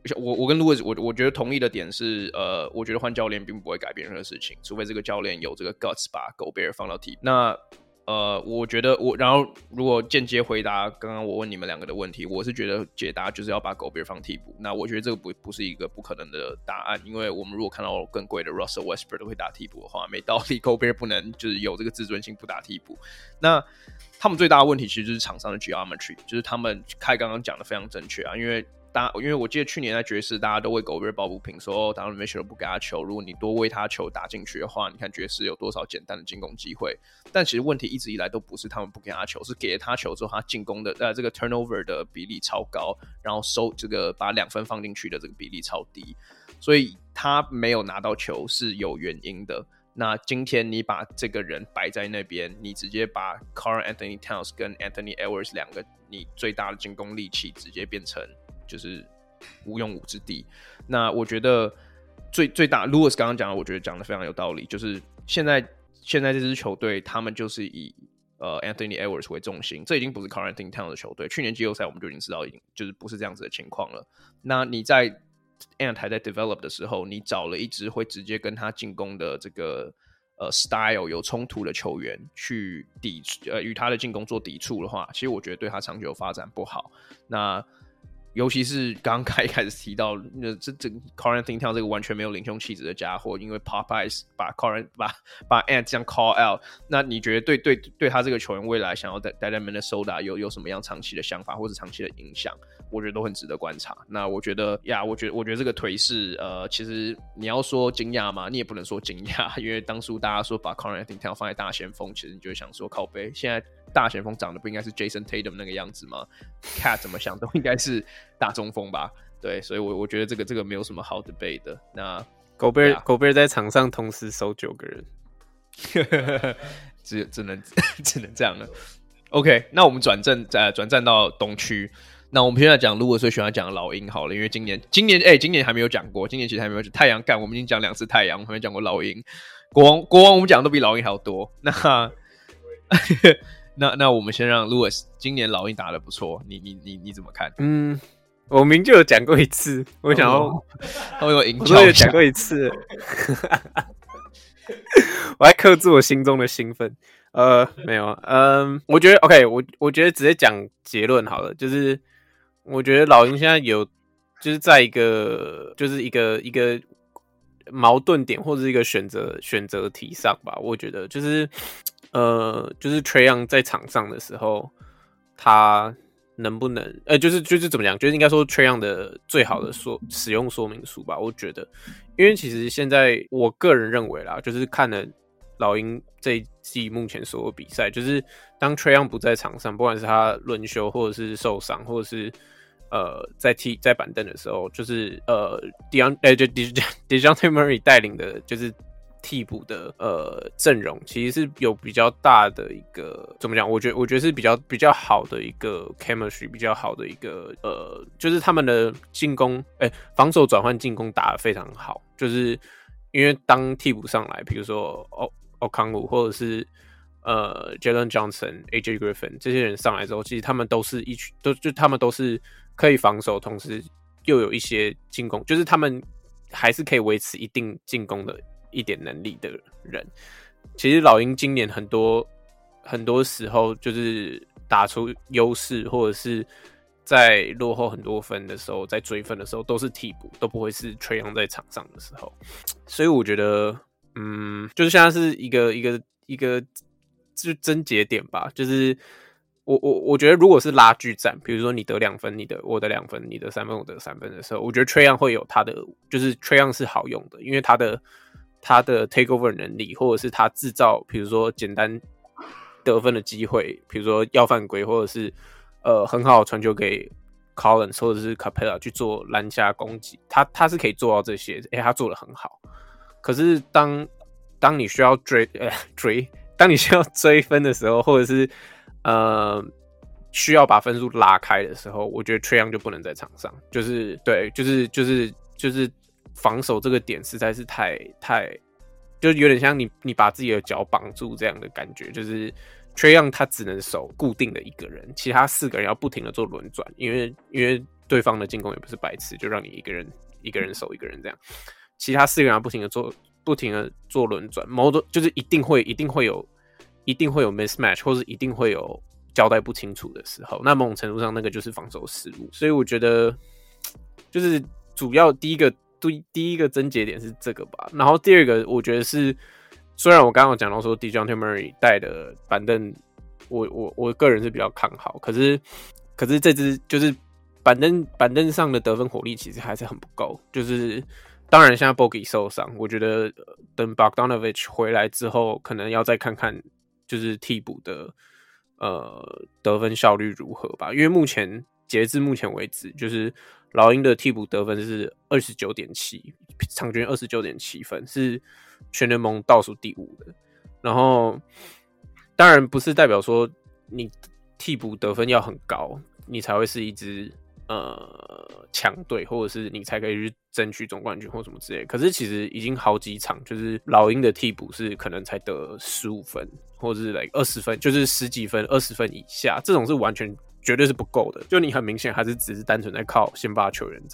我跟 Louis 我觉得同意的点是，我觉得换教练并不会改变任何事情，除非这个教练有这个 guts 把 Gobert 放到替补。那我觉得然后如果间接回答刚刚我问你们两个的问题，我是觉得解答就是要把 Gobert 放替补。那我觉得这个不是一个不可能的答案，因为我们如果看到更贵的 Russell Westbrook 都会打替补的话，没道理 Gobert 不能就是有这个自尊心不打替补。那他们最大的问题其实就是场上的 geometry， 就是他们刚刚讲的非常正确啊，因为我记得去年在爵士，大家都为Gobert抱不平，说Donovan Mitchell 不给他球，如果你多为他球打进去的话，你看爵士有多少简单的进攻机会。但其实问题一直以来都不是他们不给他球，是给了他球之后，他进攻的这个 turnover 的比例超高，然后这个把2分放进去的这个比例超低，所以他没有拿到球是有原因的。那今天你把这个人摆在那边，你直接把 Karl-Anthony Towns 跟 Anthony Edwards 2个你最大的进攻利器直接变成就是无用武之地。那我觉得最大 Louis 刚刚讲的，我觉得讲的非常有道理，就是现在这支球队他们就是以Anthony Edwards 为重心，这已经不是 Karl-Anthony Towns 的球队。去年季后赛我们就已经知道，已经就是不是这样子的情况了。那你在Ant 还在 develop 的时候，你找了一支会直接跟他进攻的这个style 有冲突的球员去与他的进攻做抵触的话，其实我觉得对他长久发展不好。那尤其是刚刚一开始提到，这 Karl-Anthony Towns 这个完全没有领袖气质的家伙，因为 Popeyes 把 Ant 这样 call out， 那你觉得对他这个球员未来想要待在 Minnesota 有什么样长期的想法或者长期的影响？我觉得都很值得观察。那我觉得这个颓势，其实你要说惊讶嘛，你也不能说惊讶，因为当初大家说把 Karl-Anthony Towns 放在大前锋，其实你就会想说靠北，现在大前锋长得不应该是 Jason Tatum 那个样子吗 ？Cat 怎么想都应该是大中锋吧？对，所以我觉得这个没有什么好 debate 的。那 Gobert 在场上同时守9个人， 只能这样了。OK， 那我们转战到东区。那我们现在讲，如果最喜欢讲的老鹰好了，因为今年还没有讲过，今年其实还没有讲太阳干，我们已经讲2次太阳，我们还没讲过老鹰，国王我们讲的都比老鹰还要多。那我们先让 Louis， 今年老鹰打得不错，你怎么看？ 我明明就有讲过一次，我想要我有营销，我有讲过一次，我还克制我心中的兴奋。没有，我觉得 OK， 我觉得直接讲结论好了，就是我觉得老鹰现在就是在一个矛盾点或者是一个选择题上吧。我觉得就是Trae Young 在场上的时候，他能不能就是怎么讲？就是应该说 Trae Young 的最好的使用说明书吧。我觉得，因为其实现在我个人认为啦，就是看了老鹰这一季目前所有比赛，就是当 Trae Young 不在场上，不管是他轮休或者是受伤，或者是在板凳的时候，就是DeJounte Murray 带领的，就是替补的阵容，其实是有比较大的一个怎么讲？我觉得是比较好的一个 chemistry， 比较好的一个就是他们的进攻防守转换进攻打得非常好，就是因为当替补上来，比如说Okongwu 或者是Jalen Johnson、AJ Griffin 这些人上来之后，其实他们都是他们都是可以防守，同时又有一些进攻，就是他们还是可以维持一定进攻的一点能力的人。其实老鹰今年很多时候就是打出优势，或者是在落后很多分的时候，在追分的时候都是替补，都不会是Trae Young在场上的时候。所以我觉得就是现在是一个就是症结点吧，就是我觉得如果是拉锯战，比如说你得2分，我得2分，你得3分，我得3分的时候，我觉得 Trae Young 会有他的，就是 Trae Young 是好用的，因为他的 takeover 能力，或者是他制造，比如说简单得分的机会，比如说要犯规，或者是很好的传球给 Collins 或者是 Capella 去做篮下攻击，他是可以做到这些，他做得很好。可是当你需要当你需要追分的时候，或者是需要把分数拉开的时候，我觉得 Trae Young 就不能在场上，就是防守这个点实在是太，就有点像你把自己的脚绑住这样的感觉，就是 Trae Young 他只能守固定的一个人，其他4个人要不停的做轮转，因为对方的进攻也不是白痴，就让你一个人守一个人这样，其他4个人要不停的做轮转，就是一定会有 mismatch， 或是一定会有交代不清楚的时候，那某种程度上那个就是防守失误，所以我觉得就是主要第一个症结点是这个吧，然后第二个我觉得是，虽然我刚刚有讲到说 DeJounte Murray 带的板凳，我个人是比较看好，可是这支就是板凳上的得分火力其实还是很不够，就是当然现在 Bogey 受伤，我觉得等 Bogdanovic 回来之后，可能要再看看就是替补的得分效率如何吧，因为截至目前为止，就是老鹰的替补得分是 29.7， 场均 29.7 分，是全联盟倒数第5的。然后当然不是代表说你替补得分要很高，你才会是一支强队，或者是你才可以去争取总冠军或什么之类的。可是其实已经好几场，就是老鹰的替补是可能才得15分，或者是like 20分，就是10几分、20分以下，这种是完全绝对是不够的。就你很明显还是只是单纯在靠先发球员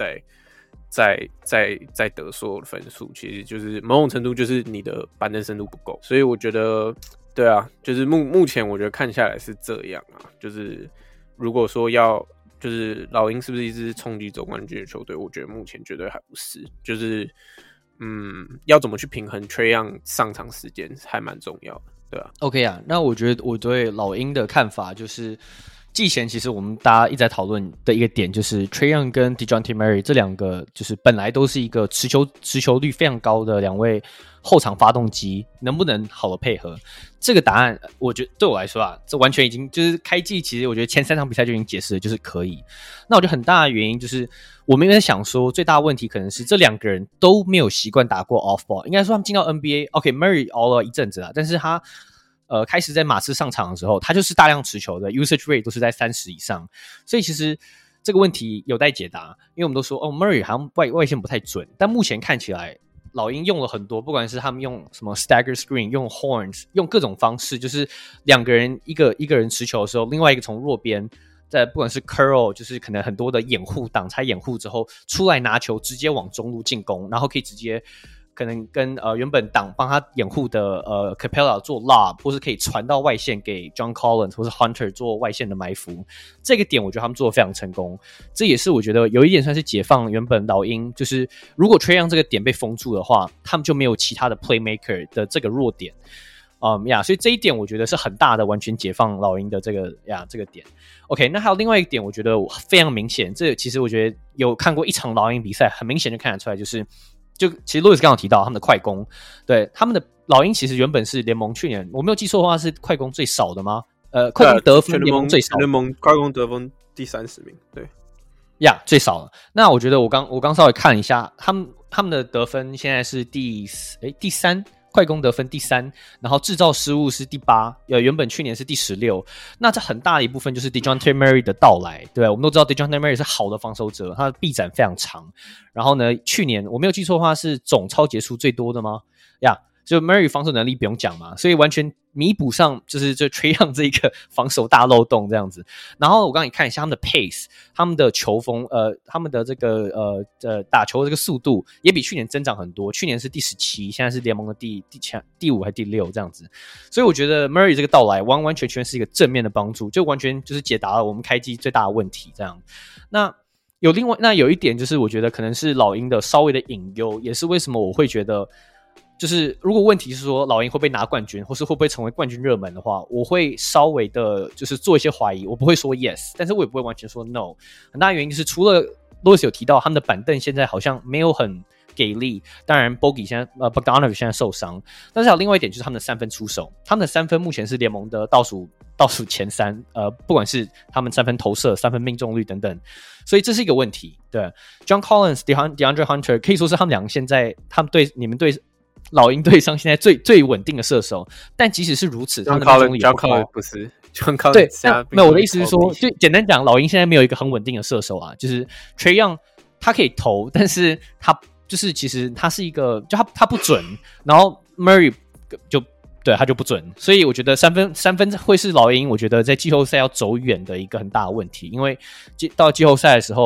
在得所有的分数，其实就是某种程度就是你的板凳深度不够。所以我觉得，对啊，就是目前我觉得看下来是这样啊。就是如果说就是老鹰是不是一支冲击总冠军的球队？我觉得目前绝对还不是。就是要怎么去平衡Trae Young上场时间还蛮重要的，对啊。 OK 啊，那我觉得我对老鹰的看法就是，季前其实我们大家一直在讨论的一个点就是 Trae Young 跟 DeJounte Murray 这两个就是本来都是一个持球率非常高的两位后场发动机，能不能好的配合？这个答案，我觉得对我来说啊，这完全已经就是开季，其实我觉得前3场比赛就已经解释了，就是可以。那我觉得很大的原因就是，我们在想说，最大的问题可能是这两个人都没有习惯打过 off ball， 应该说他们进到 NBA，OK，Murray 熬了一阵子啦，但是他开始在马刺上场的时候，他就是大量持球的 usage rate 都是在30以上，所以其实这个问题有待解答，因为我们都说Murray 好像外线不太准，但目前看起来老鹰用了很多，不管是他们用什么 stagger screen， 用 horns， 用各种方式，就是两个人一个人持球的时候，另外一个从弱边，在不管是 curl， 就是可能很多的掩护挡拆掩护之后出来拿球，直接往中路进攻，然后可以直接可能跟原本挡帮他掩护的Capella 做 lob， 或是可以传到外线给 John Collins 或是 Hunter 做外线的埋伏，这个点我觉得他们做得非常成功，这也是我觉得有一点算是解放原本老鹰，就是如果Trae Young这个点被封住的话，他们就没有其他的 playmaker 的这个弱点。所以这一点我觉得是很大的，完全解放老鹰的这个点。OK， 那还有另外一个点，我觉得非常明显，这其实我觉得有看过一场老鹰比赛，很明显就看得出来，就其实 Louis 刚刚有提到他们的快攻，对他们的老鹰其实原本是联盟去年我没有记错的话是快攻最少的吗？快攻得分联盟最少， 联盟快攻得分第30名，对呀，最少了。那我觉得我刚稍微看一下，他们的得分现在是第3。快攻得分第3，然后制造失误是第8，原本去年是第16。那这很大的一部分就是 DeJounte Murray 的到来，对吧？我们都知道 DeJounte Murray 是好的防守者，他的臂展非常长。然后呢，去年我没有记错的话是总超节数最多的吗？就 Murray 防守能力不用讲嘛，所以完全弥补上就是Trae Young这一个防守大漏洞这样子。然后我刚才看一下他们的 pace， 他们的球风，他们的这个打球的这个速度也比去年增长很多。去年是第17，现在是联盟的第5还是第6这样子。所以我觉得 Murray 这个到来完完全全是一个正面的帮助，就完全就是解答了我们开机最大的问题这样。那有一点就是我觉得可能是老鹰的稍微的隐忧，也是为什么我会觉得。就是如果问题是说老鹰会不会拿冠军，或是会不会成为冠军热门的话，我会稍微的就是做一些怀疑，我不会说 yes， 但是我也不会完全说 no。很大的原因就是除了 Louis 有提到他们的板凳现在好像没有很给力，当然 Bogey 现在Bogdanovic 现在受伤，但是还有另外一点就是他们的3分出手，他们的3分目前是联盟的倒数前3，不管是他们3分投射、3分命中率等等，所以这是一个问题。对 ，John Collins、DeAndre Hunter 可以说是他们两个现在你们对老鹰队上现在最稳定的射手，但即使是如此，他们的命中率也不高。 不是 John Collins， 对，没有我的意思是说，就简单讲，老鹰现在没有一个很稳定的射手啊，就是 Trae Young 他可以投，但是他就是其实他是一个，就他不准，然后 Murray 就对他就不准，所以我觉得三分会是老鹰，我觉得在季后赛要走远的一个很大的问题，因为到季后赛的时候。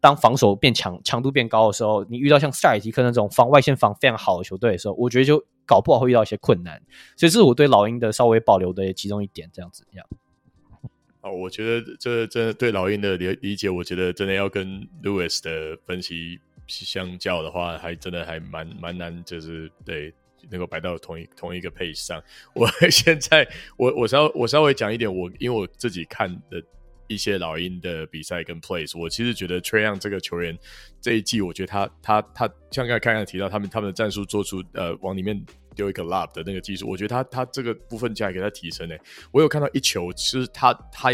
当防守变强度变高的时候，你遇到像塞尔提克那种外线防非常好的球队的时候，我觉得就搞不好会遇到一些困难。所以这是我对老鹰的稍微保留的其中一点，这样子。 我觉得这真的对老鹰的理解，我觉得真的要跟 Lewis 的分析相较的话，还真的还蛮难，就是对能够摆到同一个 page 上。我现在我稍微讲一点，因为我自己看的一些老鹰的比赛跟 plays， 我其实觉得 Trae Young 这个球员这一季，我觉得他像刚才提到他们的战术做出往里面丢一个 lob 的那个技术，我觉得他这个部分加给他提升诶。我有看到一球，就是他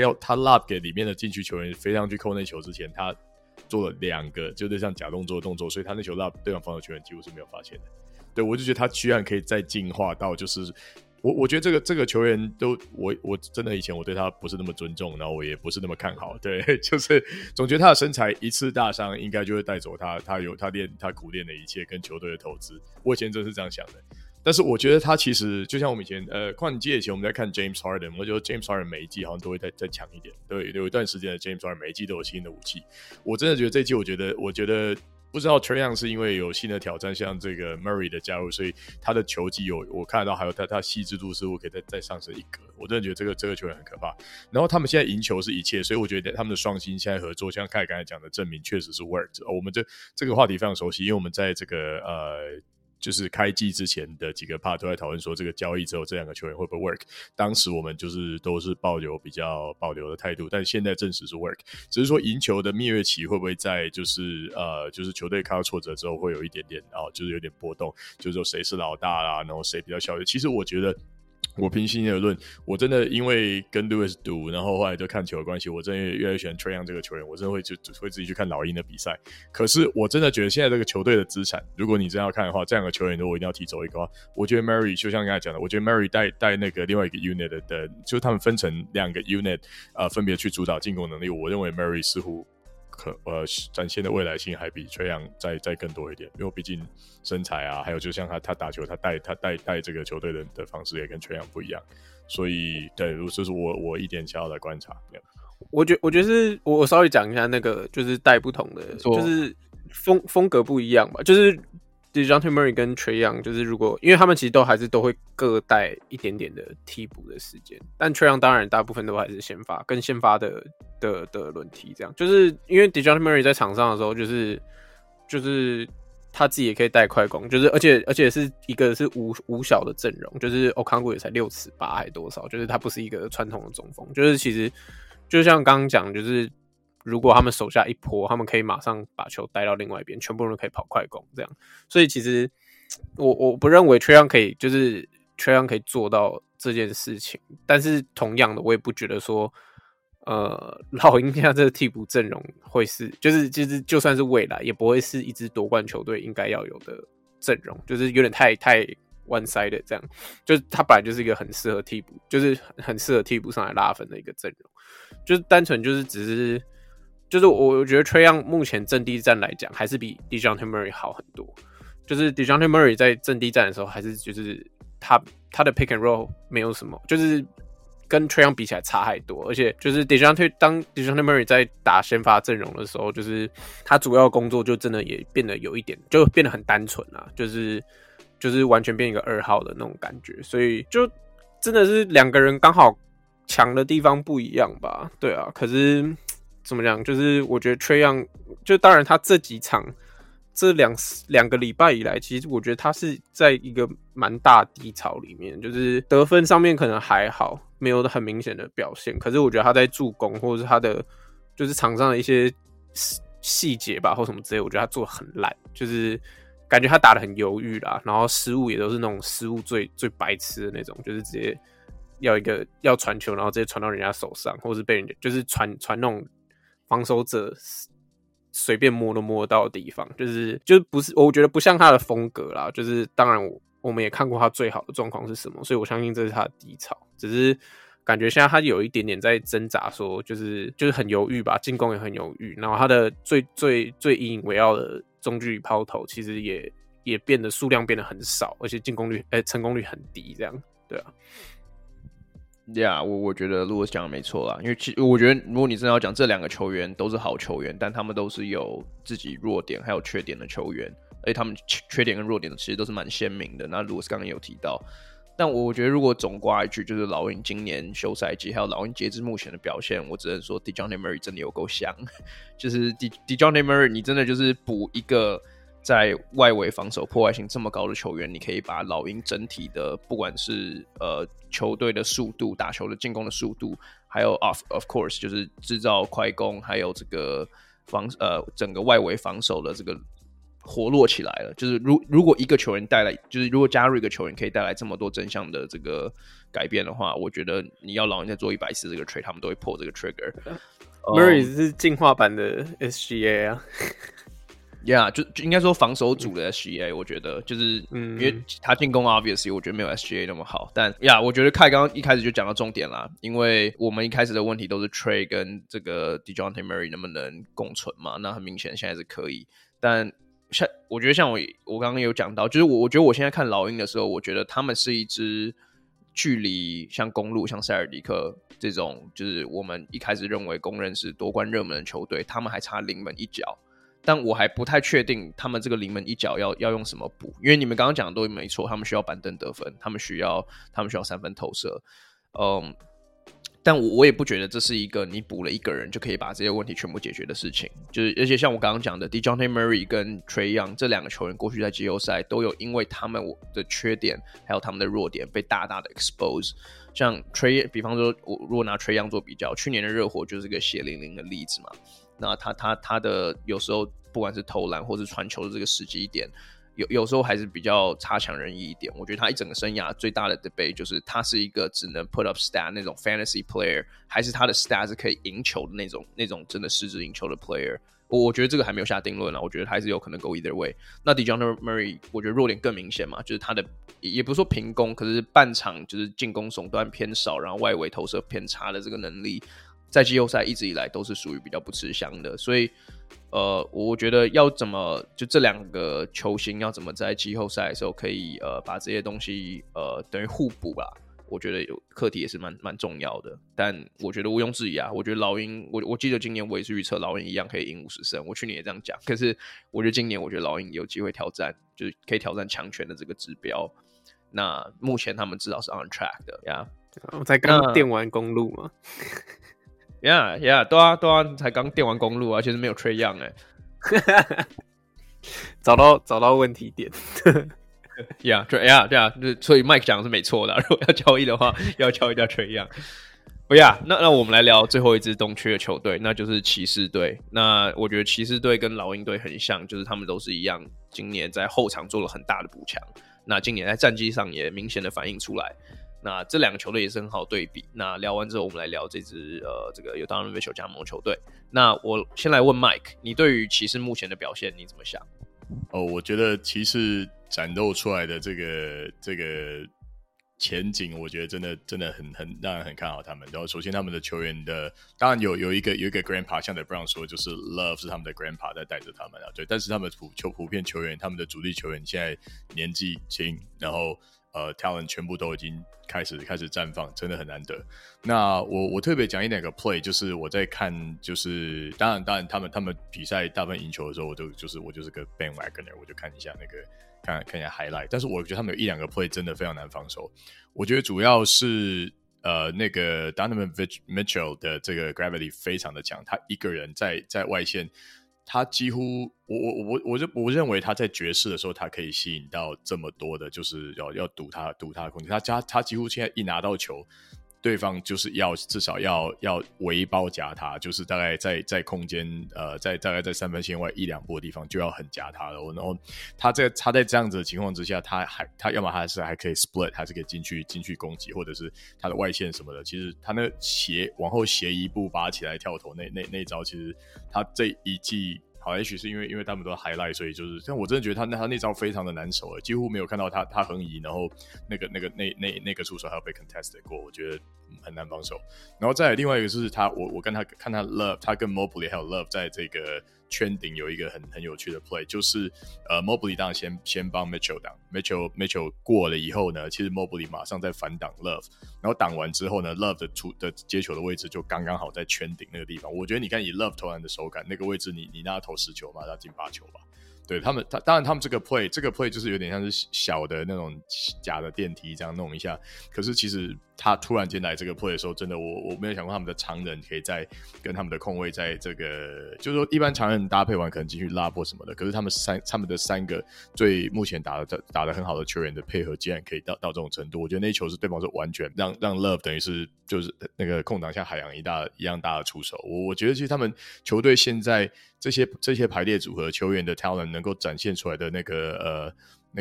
lob 给里面的禁区球员飞上去扣那球之前，他做了2个就是像假动作的动作，所以他那球 lob 对方防守球员几乎是没有发现的。对，我就觉得他居然可以再进化到就是我觉得这个球员都我真的以前我对他不是那么尊重，然后我也不是那么看好，对，就是总觉得他的身材一次大伤应该就会带走他苦练的一切跟球队的投资，我以前真是这样想的。但是我觉得他其实就像我们以前旷季以前我们在看 James Harden， 我觉得 James Harden 每一季好像都会再强一点，对，有一段时间的 James Harden 每一季都有新的武器。我真的觉得这一季我觉得不知道 Trae Young 是因为有新的挑战，像这个 Murray 的加入，所以他的球技我看得到，还有他细致度似乎可以再上升一格。我真的觉得这个球员很可怕。然后他们现在赢球是一切，所以我觉得他们的双星现在合作，像凯刚才讲的证明确实是 worked。我们这个话题非常熟悉，因为我们在这个就是开季之前的几个 part 都在讨论说这个交易之后这2个球员会不会 work， 当时我们就是都是比较保留的态度，但现在证实是 work， 只是说赢球的蜜月期会不会在就是球队看到挫折之后会有一点点就是有点波动，就是说谁是老大啦，然后谁比较效率。其实我觉得我平心而论，我真的因为跟 Lewis 赌，然后后来就看球的关系，我真的越来越喜欢 Trae Young 这个球员，我真的会自己去看老鹰的比赛。可是我真的觉得现在这个球队的资产，如果你真要看的话，这2个球员如果我一定要提走一个话，我觉得 Murray 就像刚才讲的，我觉得 Murray 带那个另外一个 unit 的，就是他们分成2个 unit， 分别去主导进攻能力。我认为 Murray 似乎展现的未来性还比 Trae Young 再更多一点，因为毕竟身材啊，还有就像他打球，他带这个球队的方式也跟 Trae Young 不一样，所以对，这是我一点小小的观察。 我觉得是我稍微讲一下那个，就是带不同的，就是风格不一样吧，就是。DeJounte Murray 跟 Trae Young 就是因为他们其实都会各带一点点的替补的时间，但 Trae Young 当然大部分都还是先发的轮替这样，就是因为 DeJounte Murray 在场上的时候就是他自己也可以带快攻，就是而且是一个是五小的阵容，就是 Okongwu 也才6尺8还多少，就是他不是一个传统的中锋，就是其实就像刚刚讲，就是如果他们手下一波，他们可以马上把球带到另外一边，全部人都可以跑快攻这样。所以其实我不认为 Trae Young 可以，就是 Trae Young 可以做到这件事情。但是同样的，我也不觉得说，老鹰现在这个替补阵容会是，就是就算是未来，也不会是一支夺冠球队应该要有的阵容，就是有点太 one sided 这样。就是他本来就是一个很适合替补，就是很适合替补上来拉分的一个阵容，就是单纯就是只是。就是我觉得 Trae Young 目前阵地战来讲，还是比 DeJounte Murray 好很多。就是 DeJounte Murray 在阵地战的时候，还是就是他的 pick and roll 没有什么，就是跟 Trae Young 比起来差太多。而且就是当 DeJounte Murray 在打先发阵容的时候，就是他主要工作就真的也变得有一点，就变得很单纯啦，就是完全变一个2号的那种感觉。所以就真的是2个人刚好强的地方不一样吧？对啊，可是。怎么讲？就是我觉得 Trae Young， 就当然他这几场这两个礼拜以来，其实我觉得他是在一个蛮大低潮里面，就是得分上面可能还好，没有很明显的表现。可是我觉得他在助攻或者是他的就是场上的一些细节吧，或什么之类，我觉得他做得很烂，就是感觉他打得很犹豫啦，然后失误也都是那种失误最白痴的那种，就是直接要传球，然后直接传到人家手上，或是被人家就是传那种。防守者随便摸都摸得到的地方，就是不是，我觉得不像他的风格啦。就是当然我们也看过他最好的状况是什么，所以我相信这是他的低潮。只是感觉现在他有一点点在挣扎，说就是很犹豫吧，进攻也很犹豫。然后他的最引以为傲的中距离抛投，其实也变得数量变得很少，而且成功率很低，这样对啊。 我觉得 Louis 讲的没错啦，因为我觉得如果你真的要讲这两个球员都是好球员，但他们都是有自己弱点还有缺点的球员，而且他们缺点跟弱点其实都是蛮鲜明的。那 Louis 刚刚也有提到，但我觉得如果总括一句，就是老鹰今年休赛季还有老鹰截至目前的表现，我只能说 DeJounte Murray 真的有够香，就是 DeJounte Murray 你真的就是补一个在外围防守破坏性这么高的球员，你可以把老鹰整体的不管是球队的速度、打球的进攻的速度，还有 of course 就是制造快攻，还有这个整个外围防守的这个活络起来了。就是如果一个球员带来，就是如果加入一个球员可以带来这么多正向的这个改变的话，我觉得你要老鹰再做140这个 trade， 他们都会破这个 trigger。Murray 是进化版的 SGA 啊。 就应该说防守组的 SGA， 我觉得就是因为他进攻 obviously 我觉得没有 SGA 那么好，但我觉得凯刚刚一开始就讲到重点啦，因为我们一开始的问题都是 Trey 跟这个 DeJounte Murray 能不能共存嘛，那很明显现在是可以，但我觉得像我刚刚有讲到，就是我觉得我现在看老鹰的时候，我觉得他们是一支距离像公鹿、像塞尔迪克这种，就是我们一开始认为公认是夺冠热门的球队，他们还差临门一脚。但我还不太确定他们这个临门一脚要用什么补，因为你们刚刚讲的都没错，他们需要板凳得分，他们需要三分投射，但我也不觉得这是一个你补了一个人就可以把这些问题全部解决的事情。就是而且像我刚刚讲的 DeJounte Murray 跟 Trae Young 这两个球员过去在季后赛都有因为他们的缺点还有他们的弱点被大大的 expose。像 Trae 比方说我如果拿 Trae Young 做比较，去年的热火就是个血淋淋的例子嘛。那他的有时候不管是投篮或是传球的这个时机点，有时候还是比较差强人意一点。我觉得他一整个生涯最大的 debate 就是他是一个只能 put up stat 那种 fantasy player， 还是他的 stat 是可以赢球的那种真的实质赢球的 player。我觉得这个还没有下定论啦，我觉得还是有可能 go either way。那 DeJounte Murray 我觉得弱点更明显嘛，就是他的也不是说平攻，可是半场就是进攻手段偏少，然后外围投射偏差的这个能力，在季后赛一直以来都是属于比较不吃香的，所以我觉得要怎么就这两个球星要怎么在季后赛的时候可以把这些东西等于互补吧，我觉得有课题也是蛮重要的。但我觉得毋庸置疑啊，我觉得老鹰我记得今年我也是预测老鹰一样可以赢50胜，我去年也这样讲，可是我觉得今年我觉得老鹰有机会挑战，就是可以挑战强权的这个指标。那目前他们至少是 on track 的呀。 我才刚电完公路嘛。 对啊，才刚电完公路啊，其实没有 Trae Young 找到问题点。 对啊，所以 Mike 讲的是没错的，如果要交易的话，要交易掉 Trae Young。那我们来聊最后一支东区的球队，那就是骑士队。那我觉得骑士队跟老鹰队很像，就是他们都是一样，今年在后场做了很大的补强，那今年在战绩上也明显的反映出来。那这两个球队也是很好对比。那聊完之后，我们来聊这支这个有 Donovan Mitchell 加盟球队。那我先来问 Mike， 你对于骑士目前的表现你怎么想？ 我觉得骑士展露出来的这个前景，我觉得真的很让人很看好他们。然后首先他们的球员的，当然有一个 grandpa， 像 LeBron 说，就是 Love 是他们的 grandpa 在带着他们啊，对。但是他们普遍球员，他们的主力球员现在年纪轻，然后talent 全部都已经开始绽放，真的很难得。那我特别讲一两个 play， 就是我在看，就是当然他们比赛大部分赢球的时候，我就是个 bandwagoner， 我就看一下那个看一下 highlight。但是我觉得他们有一两个 play 真的非常难防守。我觉得主要是那个 Donovan Mitchell 的这个 gravity 非常的强，他一个人在外线。他几乎，我认为他在爵士的时候，他可以吸引到这么多的，就是要堵他的空间。他几乎现在一拿到球，对方就是至少要围包夹他，就是大概在空间大概在3分线外1-2步的地方就要很夹他了。然后他在这样子的情况之下，他要么他是还可以 split， 还是可以进去攻击，或者是他的外线什么的。其实他那往后斜一步拔起来跳投那一招，其实他这一季。好，也许是因为他们都 highlight， 所以就是，但我真的觉得他那招非常的难守了，几乎没有看到他横移，然后那个出手还有被 contested 过。我觉得很难防守。然后再来另外一个就是我跟他看他 Love， 他跟 Mobley 还有 Love 在这个圈顶有一个很有趣的 play， 就是Mobley 当然先帮 Mitchell 挡 Mitchell 过了以后呢，其实 Mobley 马上再反挡 Love， 然后挡完之后呢 Love 的接球的位置就刚刚好在圈顶那个地方。我觉得你看以 Love 投篮的手感，那个位置你让他投10球嘛，他进8球吧。对当然他们这个 play 就是有点像是小的那种假的电梯这样弄一下，可是其实他突然间来这个 play 的时候，真的我没有想过他们的常人可以在跟他们的控卫在这个，就是说一般常人搭配完可能进去拉或什么的，可是他们的3个最目前打得很好的球员的配合，竟然可以到这种程度，我觉得那一球是对方是完全让 Love 等于是就是那个空档像海洋一样大的出手。我觉得其实他们球队现在这些排列组合球员的 talent 能够展现出来的那个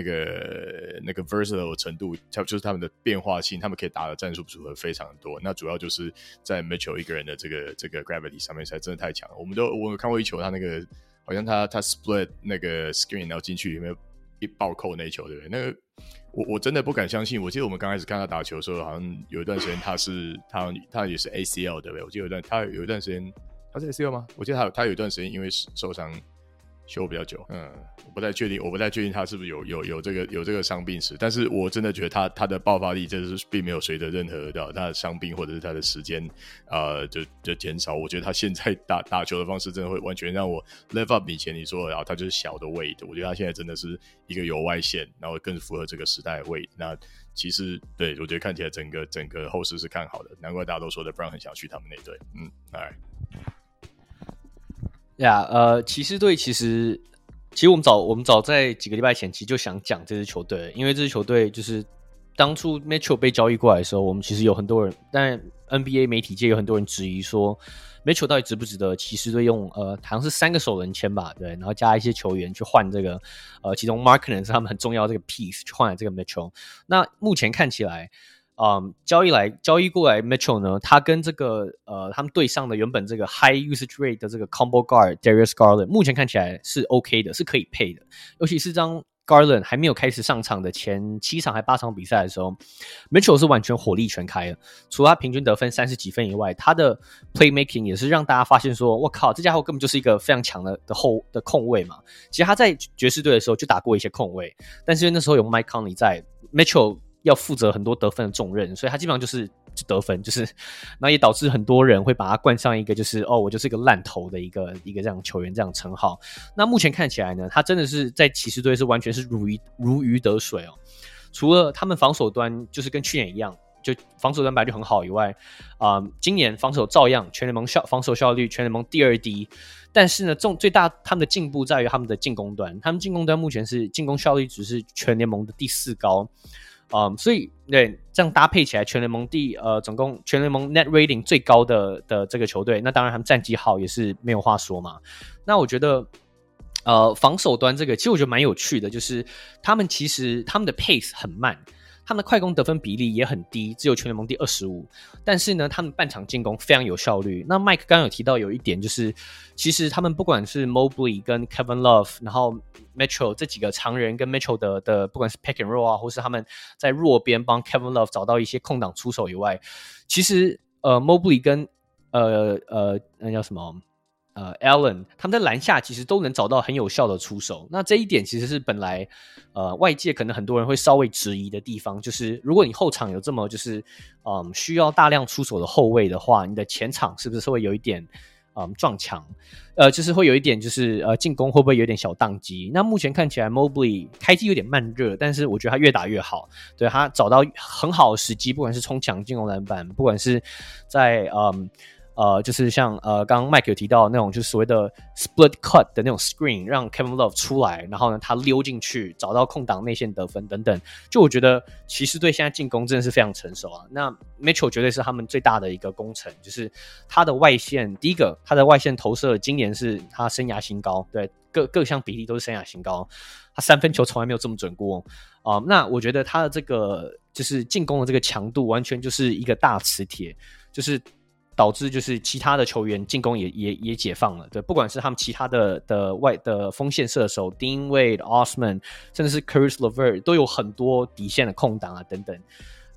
versatile 的程度，就是他们的变化性，他们可以打的战术组合非常多。那主要就是在 Mitchell 一个人的这个 gravity 上面才真的太强了。我有看过一球，他那个好像他 split 那个 screen 然后进去有没有一暴扣那一球，对不对？那个我真的不敢相信。我记得我们刚开始看他打球的时候，好像有一段时间他也是 ACL 对不对？我记得他有一段时间他是 ACL 吗？我记得他有一段时间因为受伤休比较久，我不太确定他是不是有这个伤病史，但是我真的觉得他的爆发力真的是并没有随着任何的他的伤病或者是他的时间就减少。我觉得他现在打球的方式真的会完全让我 live up 以前你说的他就是小的 weight， 我觉得他现在真的是一个有外线，然后更符合这个时代的 weight。那其实对我觉得看起来整个后市是看好的，难怪大家都说的 Brown 很想去他们那队。alright。 骑士队其实我们早在几个礼拜前其实就想讲这支球队，因为这支球队就是当初 Mitchell 被交易过来的时候，我们其实有很多人，但 NBA 媒体界有很多人质疑说 Mitchell 到底值不值得骑士队用好像是3个首轮签吧，对，然后加一些球员去换这个其中 Markkanen 是他们很重要的这个 piece 去换来这个 Mitchell。那目前看起来交易过来 Mitchell 呢，他跟这个他们队上的原本这个 high usage rate 的这个 combo guard Darius Garland 目前看起来是 OK 的，是可以配的。尤其是当 Garland 还没有开始上场的前7场还8场比赛的时候， Mitchell 是完全火力全开的。除了他平均得分30几分以外，他的 playmaking 也是让大家发现说，我靠，这家伙根本就是一个非常强的控卫嘛。其实他在爵士队的时候就打过一些控卫，但是那时候有 Mike Conley 在 ，Mitchell要负责很多得分的重任，所以他基本上就是得分，那也导致很多人会把他冠上一个我就是一个烂头的一个这样球员这样称号。那目前看起来呢，他真的是在骑士队是完全是如鱼得水哦。除了他们防守端就是跟去年一样，就防守端本来就很好以外，今年防守照样全联盟防守效率全联盟第2低。但是呢，最大他们的进步在于他们的进攻端，他们进攻端目前是进攻效率值是全联盟的第4高。所以对这样搭配起来，全联盟总共全联盟 net rating 最高的这个球队，那当然他们战绩好也是没有话说嘛。那我觉得防守端这个其实我觉得蛮有趣的，就是他们的 pace 很慢，他们的快攻得分比例也很低，只有全联盟第25，但是呢他们半场进攻非常有效率。那 Mike 刚刚有提到有一点，就是其实他们不管是 Mobley 跟 Kevin Love， 然后Mitchell 这几个常人跟 Mitchell 的不管是 pick and roll 啊，或是他们在弱边帮 Kevin Love 找到一些空档出手以外，其实Mobley 跟那叫什么Allen 他们在篮下其实都能找到很有效的出手。那这一点其实是本来外界可能很多人会稍微质疑的地方，就是如果你后场有这么需要大量出手的后卫的话，你的前场是不是会有一点撞墙，就是会有一点进攻会不会有点小宕机。那目前看起来 Mobley 开机有点慢热，但是我觉得他越打越好，对，他找到很好的时机，不管是冲抢进攻篮板，不管是在就是像刚刚 Mike 有提到那种就是所谓的 split cut 的那种 screen， 让 Kevin Love 出来，然后呢他溜进去找到空档内线得分等等。就我觉得骑士队现在进攻真的是非常成熟啊。那 Mitchell 绝对是他们最大的一个功臣，就是他的外线，第一个他的外线投射今年是他生涯新高，对，各项比例都是生涯新高，他3分球从来没有这么准过那我觉得他的这个就是进攻的这个强度完全就是一个大磁铁，就是导致就是其他的球员进攻也解放了，对，不管是他们其他的锋线射手 Dean Wade、Osman， 甚至是 Caris LeVert 都有很多底线的空档啊等等。那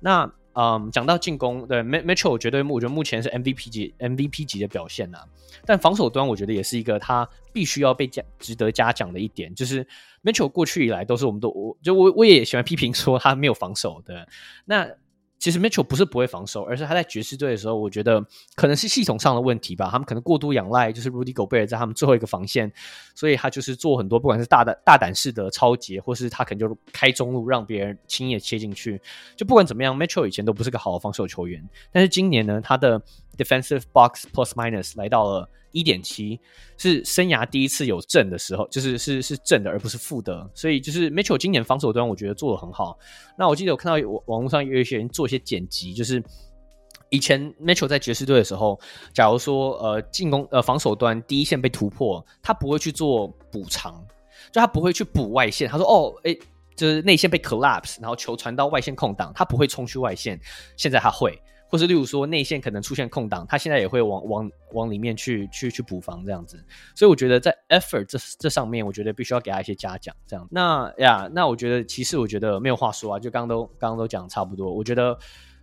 讲到进攻，对 Mitchell， 我觉得目前是 MVP 级的表现呐。但防守端，我觉得也是一个他必须要被值得嘉奖的一点，就是 Mitchell 过去以来都是我也喜欢批评说他没有防守的。那其实 Mitchell 不是不会防守，而是他在爵士队的时候，我觉得可能是系统上的问题吧，他们可能过度仰赖就是 Rudy Gobert 在他们最后一个防线，所以他就是做很多不管是大胆式的抄截，或是他可能就开中路让别人轻易的切进去。就不管怎么样 ，Mitchell 以前都不是个好的防守球员，但是今年呢，他的 defensive box plus minus 来到了1.7， 是生涯第一次有正的时候，就是是正的而不是负的，所以就是 Mitchell 今年防守端我觉得做得很好。那我记得我看到网络上有一些人做一些剪辑，就是以前 Mitchell 在爵士队的时候，假如说进攻防守端第一线被突破，他不会去做补偿，就他不会去补外线，他说就是内线被 collapse， 然后球传到外线空档，他不会冲去外线，现在他会。或是例如说内线可能出现空档，他现在也会往里面去补防这样子，所以我觉得在 effort 这上面，我觉得必须要给他一些嘉奖这样。那我觉得骑士我觉得没有话说啊，就刚刚都讲差不多。我觉得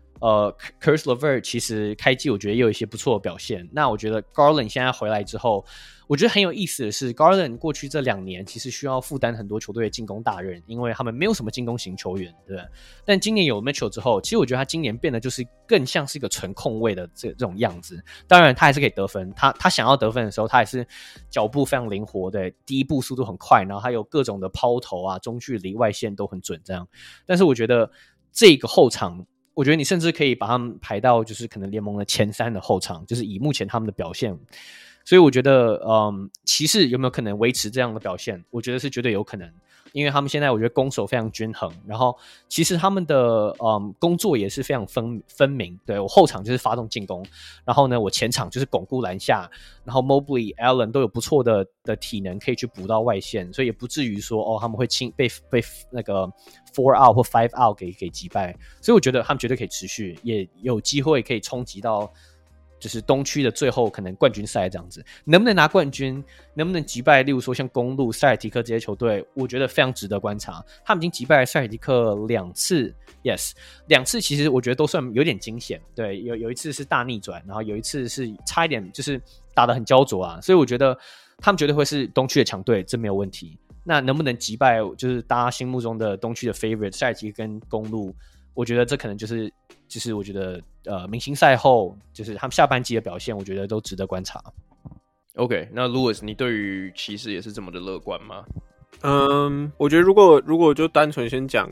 Caris LeVert 其实开季我觉得也有一些不错的表现。那我觉得 Garland 现在回来之后，我觉得很有意思的是 Garland 过去这2年其实需要负担很多球队的进攻大任，因为他们没有什么进攻型球员，对不对？但今年有 Mitchell 之后，其实我觉得他今年变得就是更像是一个纯控卫的这种样子。当然他还是可以得分，他想要得分的时候，他还是脚步非常灵活的，第一步速度很快，然后还有各种的抛投啊、中距离、外线都很准这样。但是我觉得这个后场，我觉得你甚至可以把他们排到就是可能联盟的前3的后场，就是以目前他们的表现。所以我觉得骑士有没有可能维持这样的表现，我觉得是绝对有可能，因为他们现在我觉得攻守非常均衡，然后其实他们的工作也是非常分明。对，我后场就是发动进攻，然后呢我前场就是巩固篮下，然后 Mobley Allen 都有不错的体能可以去补到外线，所以也不至于说他们会被那个 4 out 或5 out 给击败。所以我觉得他们绝对可以持续，也有机会可以冲击到就是东区的最后可能冠军赛这样子。能不能拿冠军，能不能击败例如说像公鹿、塞尔提克这些球队，我觉得非常值得观察。他们已经击败塞尔提克2次， yes， 2次其实我觉得都算有点惊险。对，有一次是大逆转，然后有一次是差一点就是打得很焦灼啊，所以我觉得他们绝对会是东区的强队，这没有问题。那能不能击败就是大家心目中的东区的 favorite 塞尔提克跟公鹿，我觉得这可能就是我觉得明星赛后就是他们下半季的表现，我觉得都值得观察。 OK， 那 Louis 你对于骑士也是这么的乐观吗？ 我觉得如果就单纯先讲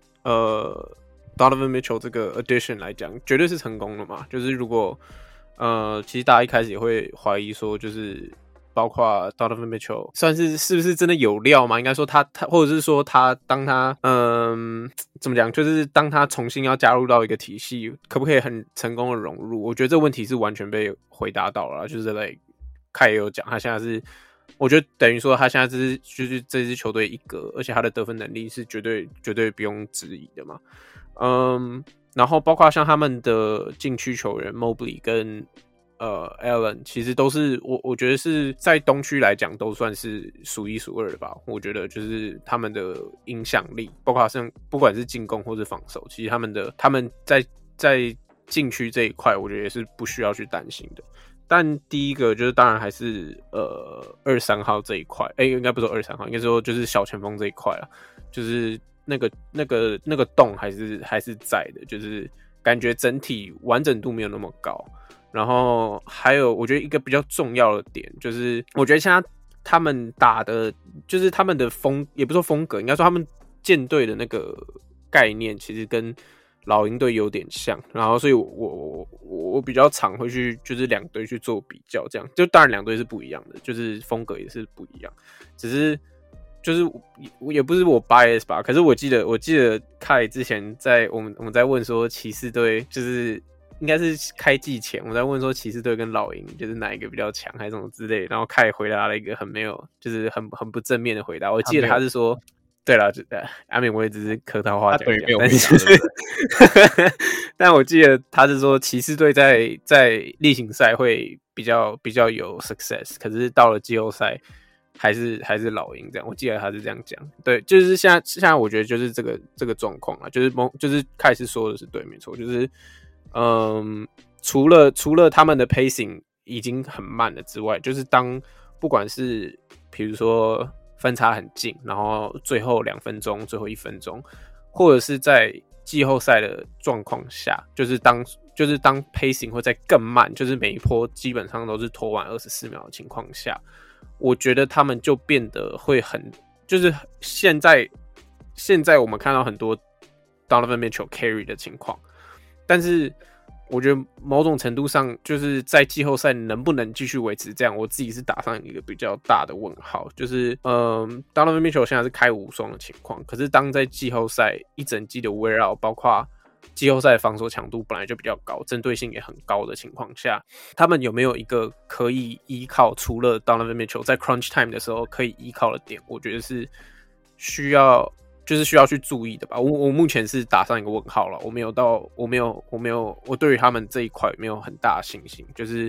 Donovan Mitchell 这个 addition 来讲，绝对是成功的嘛。就是如果其实大家一开始也会怀疑说，就是包括 Donovan Mitchell 算是不是真的有料嘛？应该说他或者是说当他怎么讲，就是当他重新要加入到一个体系，可不可以很成功的融入？我觉得这个问题是完全被回答到了啦。就是凯也有讲，他现在是我觉得等于说他现在就是这支球队一格，而且他的得分能力是绝对不用质疑的嘛。然后包括像他们的禁区球员 Mobley 跟Allen 其实都是我觉得是在东区来讲都算是数1数2的吧。我觉得就是他们的影响力，包括像不管是进攻或是防守，其实他们在禁区这一块，我觉得也是不需要去担心的。但第一个就是当然还是2-3号这一块，应该不是2-3号，应该说就是小前锋这一块啦，就是那个洞还是在的，就是感觉整体完整度没有那么高。然后还有我觉得一个比较重要的点就是，我觉得现在他们打的就是他们的也不是说风格，应该说他们舰队的那个概念其实跟老鹰队有点像，然后所以我比较常会去就是2队去做比较，这样就当然2队是不一样的，就是风格也是不一样，只是就是也不是我 bias 吧，可是我记得凯之前在我们在问说骑士队就是应该是开季前我在问说骑士队跟老鹰就是哪一个比较强还是什么之类，然后凯回答了一个很没有就是很不正面的回答，我记得他是说。对啦，阿敏我也只是客套话讲讲，但我记得他是说骑士队在例行赛会比较有 success， 可是到了季后赛还是老鹰这样，我记得他是这样讲。对，就是现在我觉得就是这个状况啊，就是凯斯说的是对，没错，就是除了他们的 pacing 已经很慢了之外，就是当不管是比如说分差很近，然后最后2分钟、最后1分钟，或者是在季后赛的状况下，就是当 pacing 会再更慢，就是每一波基本上都是拖完24秒的情况下，我觉得他们就变得会就是现在我们看到很多 Donovan Mitchell carry 的情况，但是我觉得某种程度上，就是在季后赛能不能继续维持这样，我自己是打上一个比较大的问号。就是Donovan Mitchell 现在是开无双的情况，可是当在季后赛一整季的 wear out， 包括季后赛的防守强度本来就比较高，针对性也很高的情况下，他们有没有一个可以依靠，除了 Donovan Mitchell 在 crunch time 的时候可以依靠的点？我觉得是需要去注意的吧。我目前是打上一个问号了，我对于他们这一块没有很大的信心。就是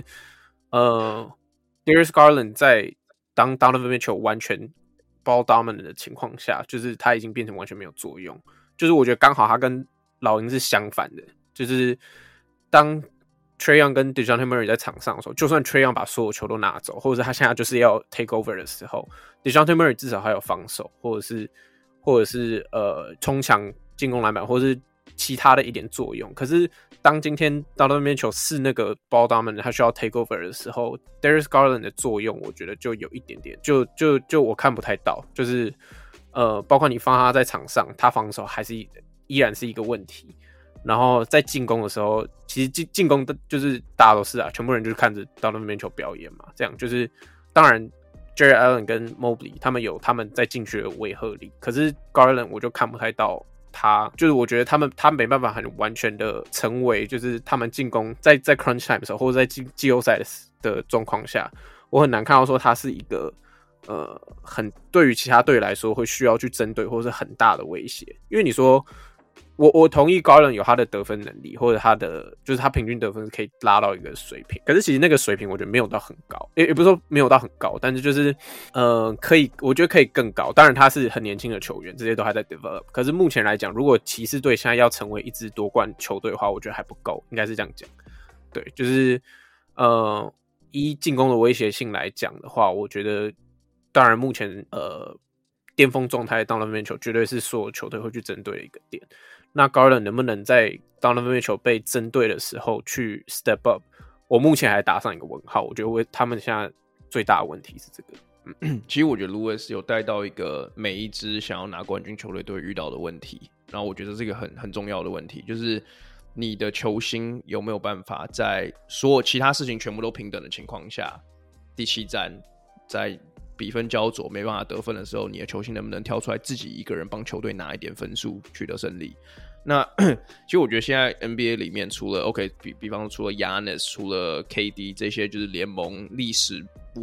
Darius Garland 在当 Donovan Mitchell 完全 ball dominant 的情况下，就是他已经变成完全没有作用。就是我觉得刚好他跟老鹰是相反的，就是当 Trae Young 跟 DeJounte Murray 在场上的时候，就算 Trae Young 把所有球都拿走，或者是他现在就是要 take over 的时候， DeJounte Murray 至少还有防守，或者是冲抢进攻篮板，或者是其他的一点作用。可是当今天 Donovan Mitchell 是那个 ball dominant， 他需要 take over 的时候， Darius Garland 的作用我觉得就有一点点就我看不太到，就是包括你放他在场上，他防守还是依然是一个问题。然后在进攻的时候，其实进攻的就是大家都是啊，全部人就是看着 Donovan Mitchell 表演嘛，这样就是当然 Jarrett Allen 跟 Mobley 他们有他们在禁区的威慑力，可是 Garland 我就看不太到他，就是我觉得他没办法很完全的成为，就是他们进攻在 crunch time 的时候，或者在季后赛的状况下，我很难看到说他是一个很对于其他队来说会需要去针对或是很大的威胁。因为你说我同意 Garland 有他的得分能力，或者他的就是他平均得分可以拉到一个水平，可是其实那个水平我觉得没有到很高，也不是说没有到很高，但是就是我觉得可以更高。当然他是很年轻的球员，这些都还在 develop。可是目前来讲，如果骑士队现在要成为一支夺冠球队的话，我觉得还不够，应该是这样讲。对，就是依进攻的威胁性来讲的话，我觉得当然目前巅峰状态 Donovan Mitchell 绝对是所有球队会去针对的一个点。那 Garland 能不能在 Donovan Mitchell 被针对的时候去 step up， 我目前还打上一个问号。我觉得他们现在最大的问题是这个。 其实我觉得 Lewis 有带到一个每一支想要拿冠军球队都会遇到的问题，然后我觉得这个很重要的问题，就是你的球星有没有办法在所有其他事情全部都平等的情况下，第7战在比分焦灼没办法得分的时候，你的球星能不能跳出来自己一个人帮球队拿一点分数取得胜利？那其实我觉得现在 NBA 里面除了 OK 比方说除了 Giannis 除了 KD 这些就是联盟历史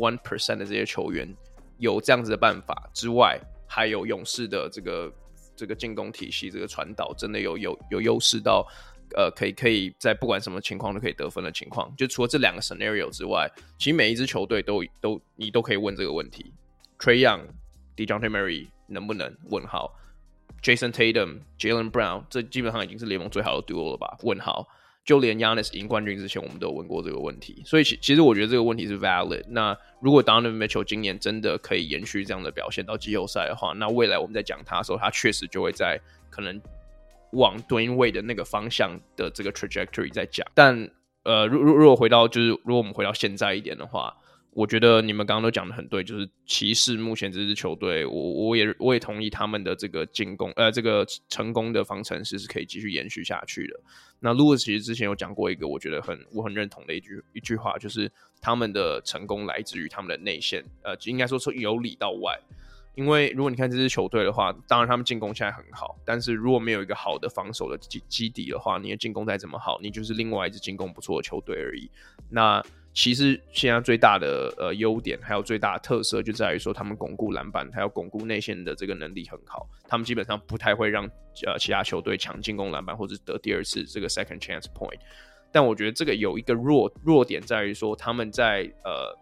1% 的这些球员有这样子的办法之外，还有勇士的这个进攻体系，这个传导真的有优势到可以在不管什么情况都可以得分的情况。就除了这2个 scenario 之外，其实每一支球队你都可以问这个问题。Trae Young、DeJounte Murray 能不能？问号。Jason Tatum、Jaylen Brown 这基本上已经是联盟最好的 duo 了吧？问号。就连 Giannis 赢冠军之前，我们都有问过这个问题。所以其实我觉得这个问题是 valid。那如果 Donovan Mitchell 今年真的可以延续这样的表现到季后赛的话，那未来我们在讲他的时候，他确实就会在可能往 Dwayne Wade 的那个方向的这个 trajectory 在讲。但如果我们回到现在一点的话，我觉得你们刚刚都讲的很对，就是骑士目前这支球队，我也同意他们的这个进攻这个成功的方程式是可以继续延续下去的。那 Lewis 其实之前有讲过一个我觉得我很认同的一句话，就是他们的成功来自于他们的内线，应该说从由里到外。因为如果你看这支球队的话，当然他们进攻现在很好，但是如果没有一个好的防守的基底的话，你的进攻再怎么好，你就是另外一支进攻不错的球队而已。那其实现在最大的优点还有最大的特色就在于说，他们巩固篮板还有巩固内线的这个能力很好，他们基本上不太会让其他球队抢进攻篮板或者得第二次这个 second chance point。但我觉得这个有一个弱点在于说，他们在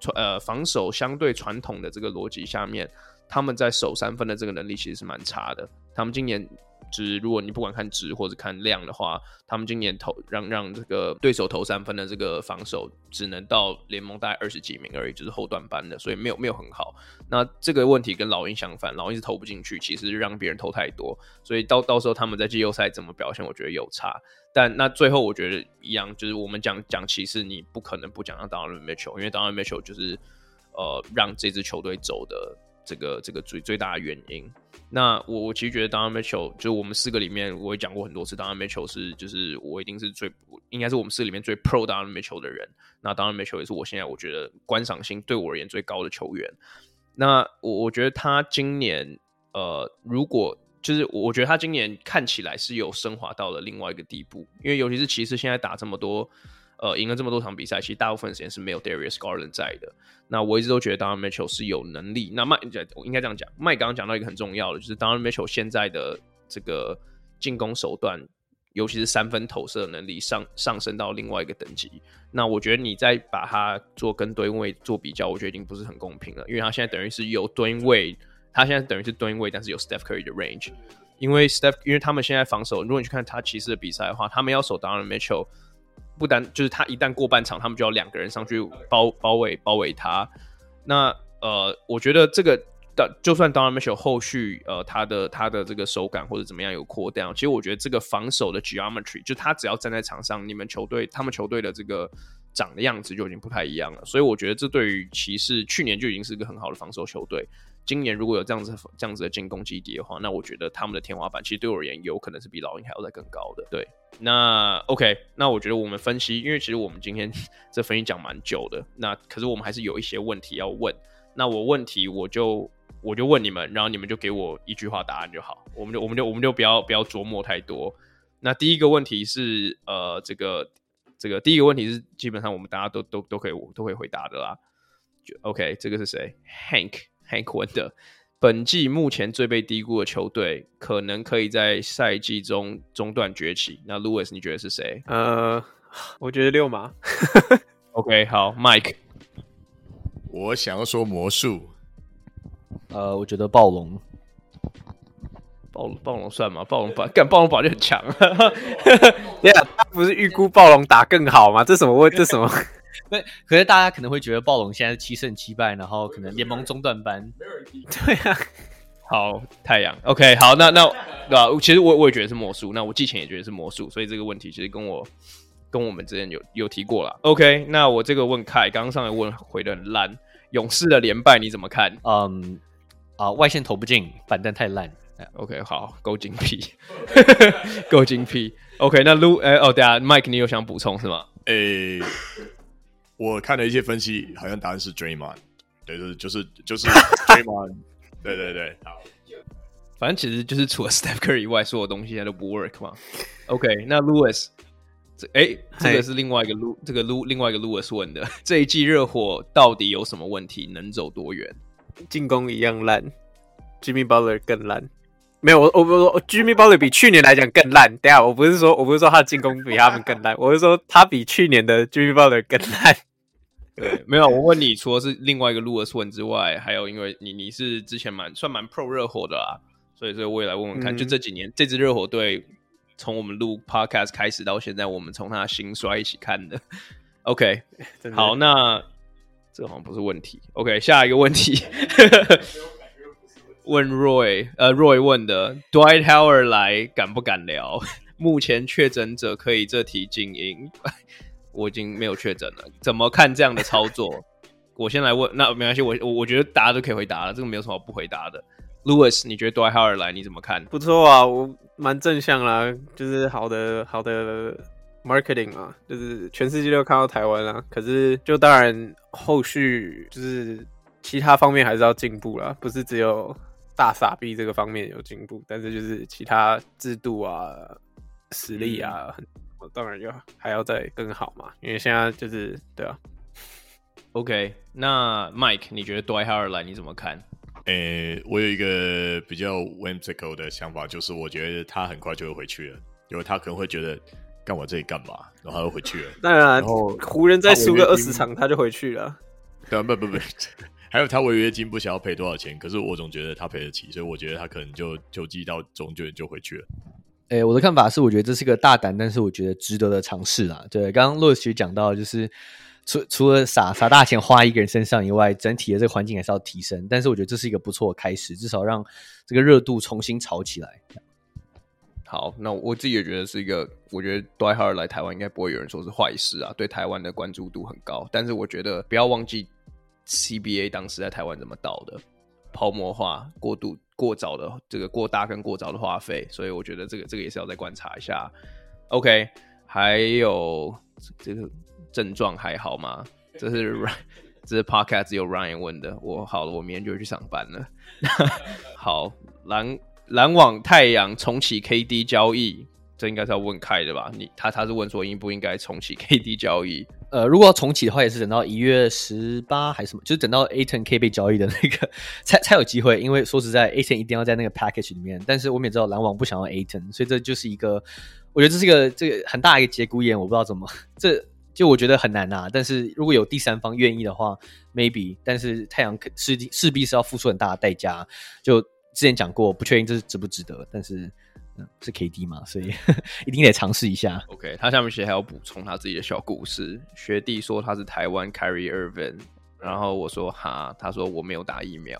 防守相对传统的这个逻辑下面，他们在守三分的这个能力其实是蛮差的。他们今年如果你不管看值或者看量的话，他们今年让这个对手投三分的这个防守只能到联盟大概20几名而已，就是后段班的，所以没有很好。那这个问题跟老鹰相反，老鹰是投不进去，其实让别人投太多，所以到时候他们在季后赛怎么表现，我觉得有差。但那最后我觉得一样，就是我们讲骑士，你不可能不讲到 Donovan Mitchell， 因为 Donovan Mitchell 就是让这支球队走的这个最大的原因。那我其实觉得 Donovan Mitchell 就是我们4个里面，我也讲过很多次 Donovan Mitchell 就是我一定是应该是我们4个里面最 pro Donovan Mitchell 的人。那 Donovan Mitchell 也是我现在我觉得观赏性对我而言最高的球员。那我觉得他今年如果就是我觉得他今年看起来是有升华到了另外一个地步，因为尤其是骑士现在打这么多赢了这么多场比赛，其实大部分时间是没有 Darius Garland 在的。那我一直都觉得 Donovan Mitchell 是有能力。那我应该这样讲，麦刚刚讲到一个很重要的，就是 Donovan Mitchell 现在的这个进攻手段，尤其是三分投射能力上升到另外一个等级。那我觉得你再把它做跟Dwyane Wade做比较，我觉得已经不是很公平了，因为他现在等于是有Dwyane Wade，他现在等于是Dwyane Wade，但是有 Steph Curry 的 range。因为他们现在防守，如果你去看他骑士的比赛的话，他们要守 Donovan Mitchell， 不单就是他一旦过半场，他们就要2个人上去包围他。那我觉得这个就算 Donovan Mitchell 后续他的这个手感或者怎么样有扩大，其实我觉得这个防守的 geometry， 就他只要站在场上，他们球队的这个长的样子就已经不太一样了。所以我觉得这对于骑士去年就已经是一个很好的防守球队。今年如果有这样子的进攻基底的话，那我觉得他们的天花板其实对我而言有可能是比老鹰还要再更高的。对，那 OK， 那我觉得我们分析，因为其实我们今天这分析讲蛮久的，那可是我们还是有一些问题要问。那问题我就问你们，然后你们就给我一句话答案就好，我们就不要琢磨太多。那第一个问题是这个第一个问题是基本上我们大家都可以回答的啦。OK， 这个是谁 ？Hank 问的，本季目前最被低估的球队，可能可以在赛季中段崛起。那 Lewis 你觉得是谁？ 我觉得六马。 OK， 好 ，Mike， 我想要说魔术。 我觉得暴龙。 暴龙算吗？暴龙本来就很强。 对啊，他不是预估暴龙打更好吗？这什么？ 可是大家可能会觉得暴龙现在7胜7败，然后可能联盟中段班。 对啊， 好，太阳 OK， 好，那对吧？其实我也觉得是魔术，那我季前也觉得是魔术，所以这个问题其实跟我们之前有提过了。OK， 那我这个问凯，刚刚上来问回得很烂，勇士的连败你怎么看？ 外线投不进，板凳太烂。 OK， 好，够精辟，够精辟。OK， 那等下 Mike 你有想补充是吗？ 我看了一些分析，好像答案是 Draymond， 对，就是 Draymond， 对，好， 反正其实就是除了 Steph Curry 以外，所有东西它都不 work 嘛。OK， 那 Lewis， 这个是另外一个另外一个 Lewis 问的，这一季热火到底有什么问题，能走多远？ 进攻一样烂 ，Jimmy Butler 更烂。没有，我 Jimmy Butler 比去年来讲更烂。等一下，我不是说他的进攻比他们更烂，我是说他比去年的 Jimmy Butler 更烂。 对，没有，我问你，除了是另外一个 Lewis 问之外，还有因为你是之前算蛮 pro 热火的啦，所以我也来问问看，就这几年这支热火队从我们录 podcast 开始到现在，我们从他的兴衰一起看的。OK， 好，那这个好像不是问题。OK， 下一个问题。问 Roy 问的 Dwight Howard 来敢不敢聊？目前确诊者可以这题静音。我已经没有确诊了，怎么看这样的操作？我先来问，那没关系，我觉得大家都可以回答了，这个没有什么好不回答的。Lewis， 你觉得 Dwight Howard 来你怎么看？ 不错啊，我蛮正向啦，就是好的 marketing 啊，就是全世界都看到台湾啦。可是就当然后续就是其他方面还是要进步啦，不是只有大傻逼这个方面有进步，但是就是其他制度啊、实力啊，当然还要再更好嘛，因为现在就是对啊。 OK， 那 Mike， 你觉得 Dwight Howard 来你怎么看？ 我有一个比较 whimsical 的想法，就是我觉得他很快就会回去了，因为他可能会觉得干我这里干嘛，然后他就回去了。 当然，湖人再输个20场他就回去了。 对啊，不，还有他违约金不想要赔多少钱，可是我总觉得他赔得起，所以我觉得他可能就球季到中就回去了。 我的看法是，我觉得这是个大胆，但是我觉得值得的尝试啦。对，刚刚洛奇讲到，就是除了撒大钱花一个人身上以外，整体的这个环境还是要提升。但是我觉得这是一个不错的开始，至少让这个热度重新炒起来。 好，那我自己也觉得是一个，我觉得 Dwight Howard 来台湾应该不会有人说是坏事啊，对台湾的关注度很高。但是我觉得不要忘记 CBA 当时在台湾怎么倒的，泡沫化、过早的这个过大跟过早的花费，所以我觉得这个也是要再观察一下。OK， 还有这个症状还好吗？这是 Podcast 只有 Ryan 问的。好了，我明天就会去上班了。好，篮网太阳重启 KD 交易，这应该是要问开的吧？他是问说应不应该重启 KD 交易？ 如果要重启的话，也是等到1月18还是什么，就是等到 Ayton 可以被交易的那个才有机会。因为说实在 ，Ayton 一定要在那个 package 里面。但是我们也知道篮网不想要 Ayton， 所以这就是一个，我觉得这是一个这个很大的一个节骨眼，我不知道怎么就我觉得很难啊。但是如果有第三方愿意的话 ，maybe。但是太阳势必是要付出很大的代价。就之前讲过，不确定这是值不值得，但是。是 KD 嘛，所以一定得尝试一下。 OK， 他下面写还要补充他自己的小故事。学弟说他是台湾 Kyrie Irving， 然后我说哈，他说我没有打疫苗。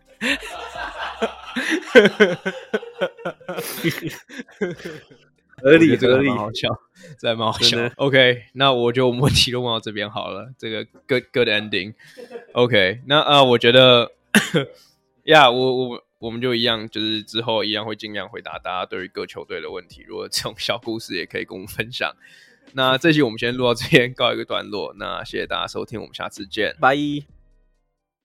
合理， 这个蛮好笑，这还蛮好笑。OK， 那我觉得我们问题都问到这边好了，这个 good ending。OK， 那我觉得呀，我们就一样，就是之后一样会尽量回答大家对于各球队的问题。如果这种小故事也可以跟我们分享。那这期我们先录到这边，告一个段落。那谢谢大家收听，我们下次见， 拜。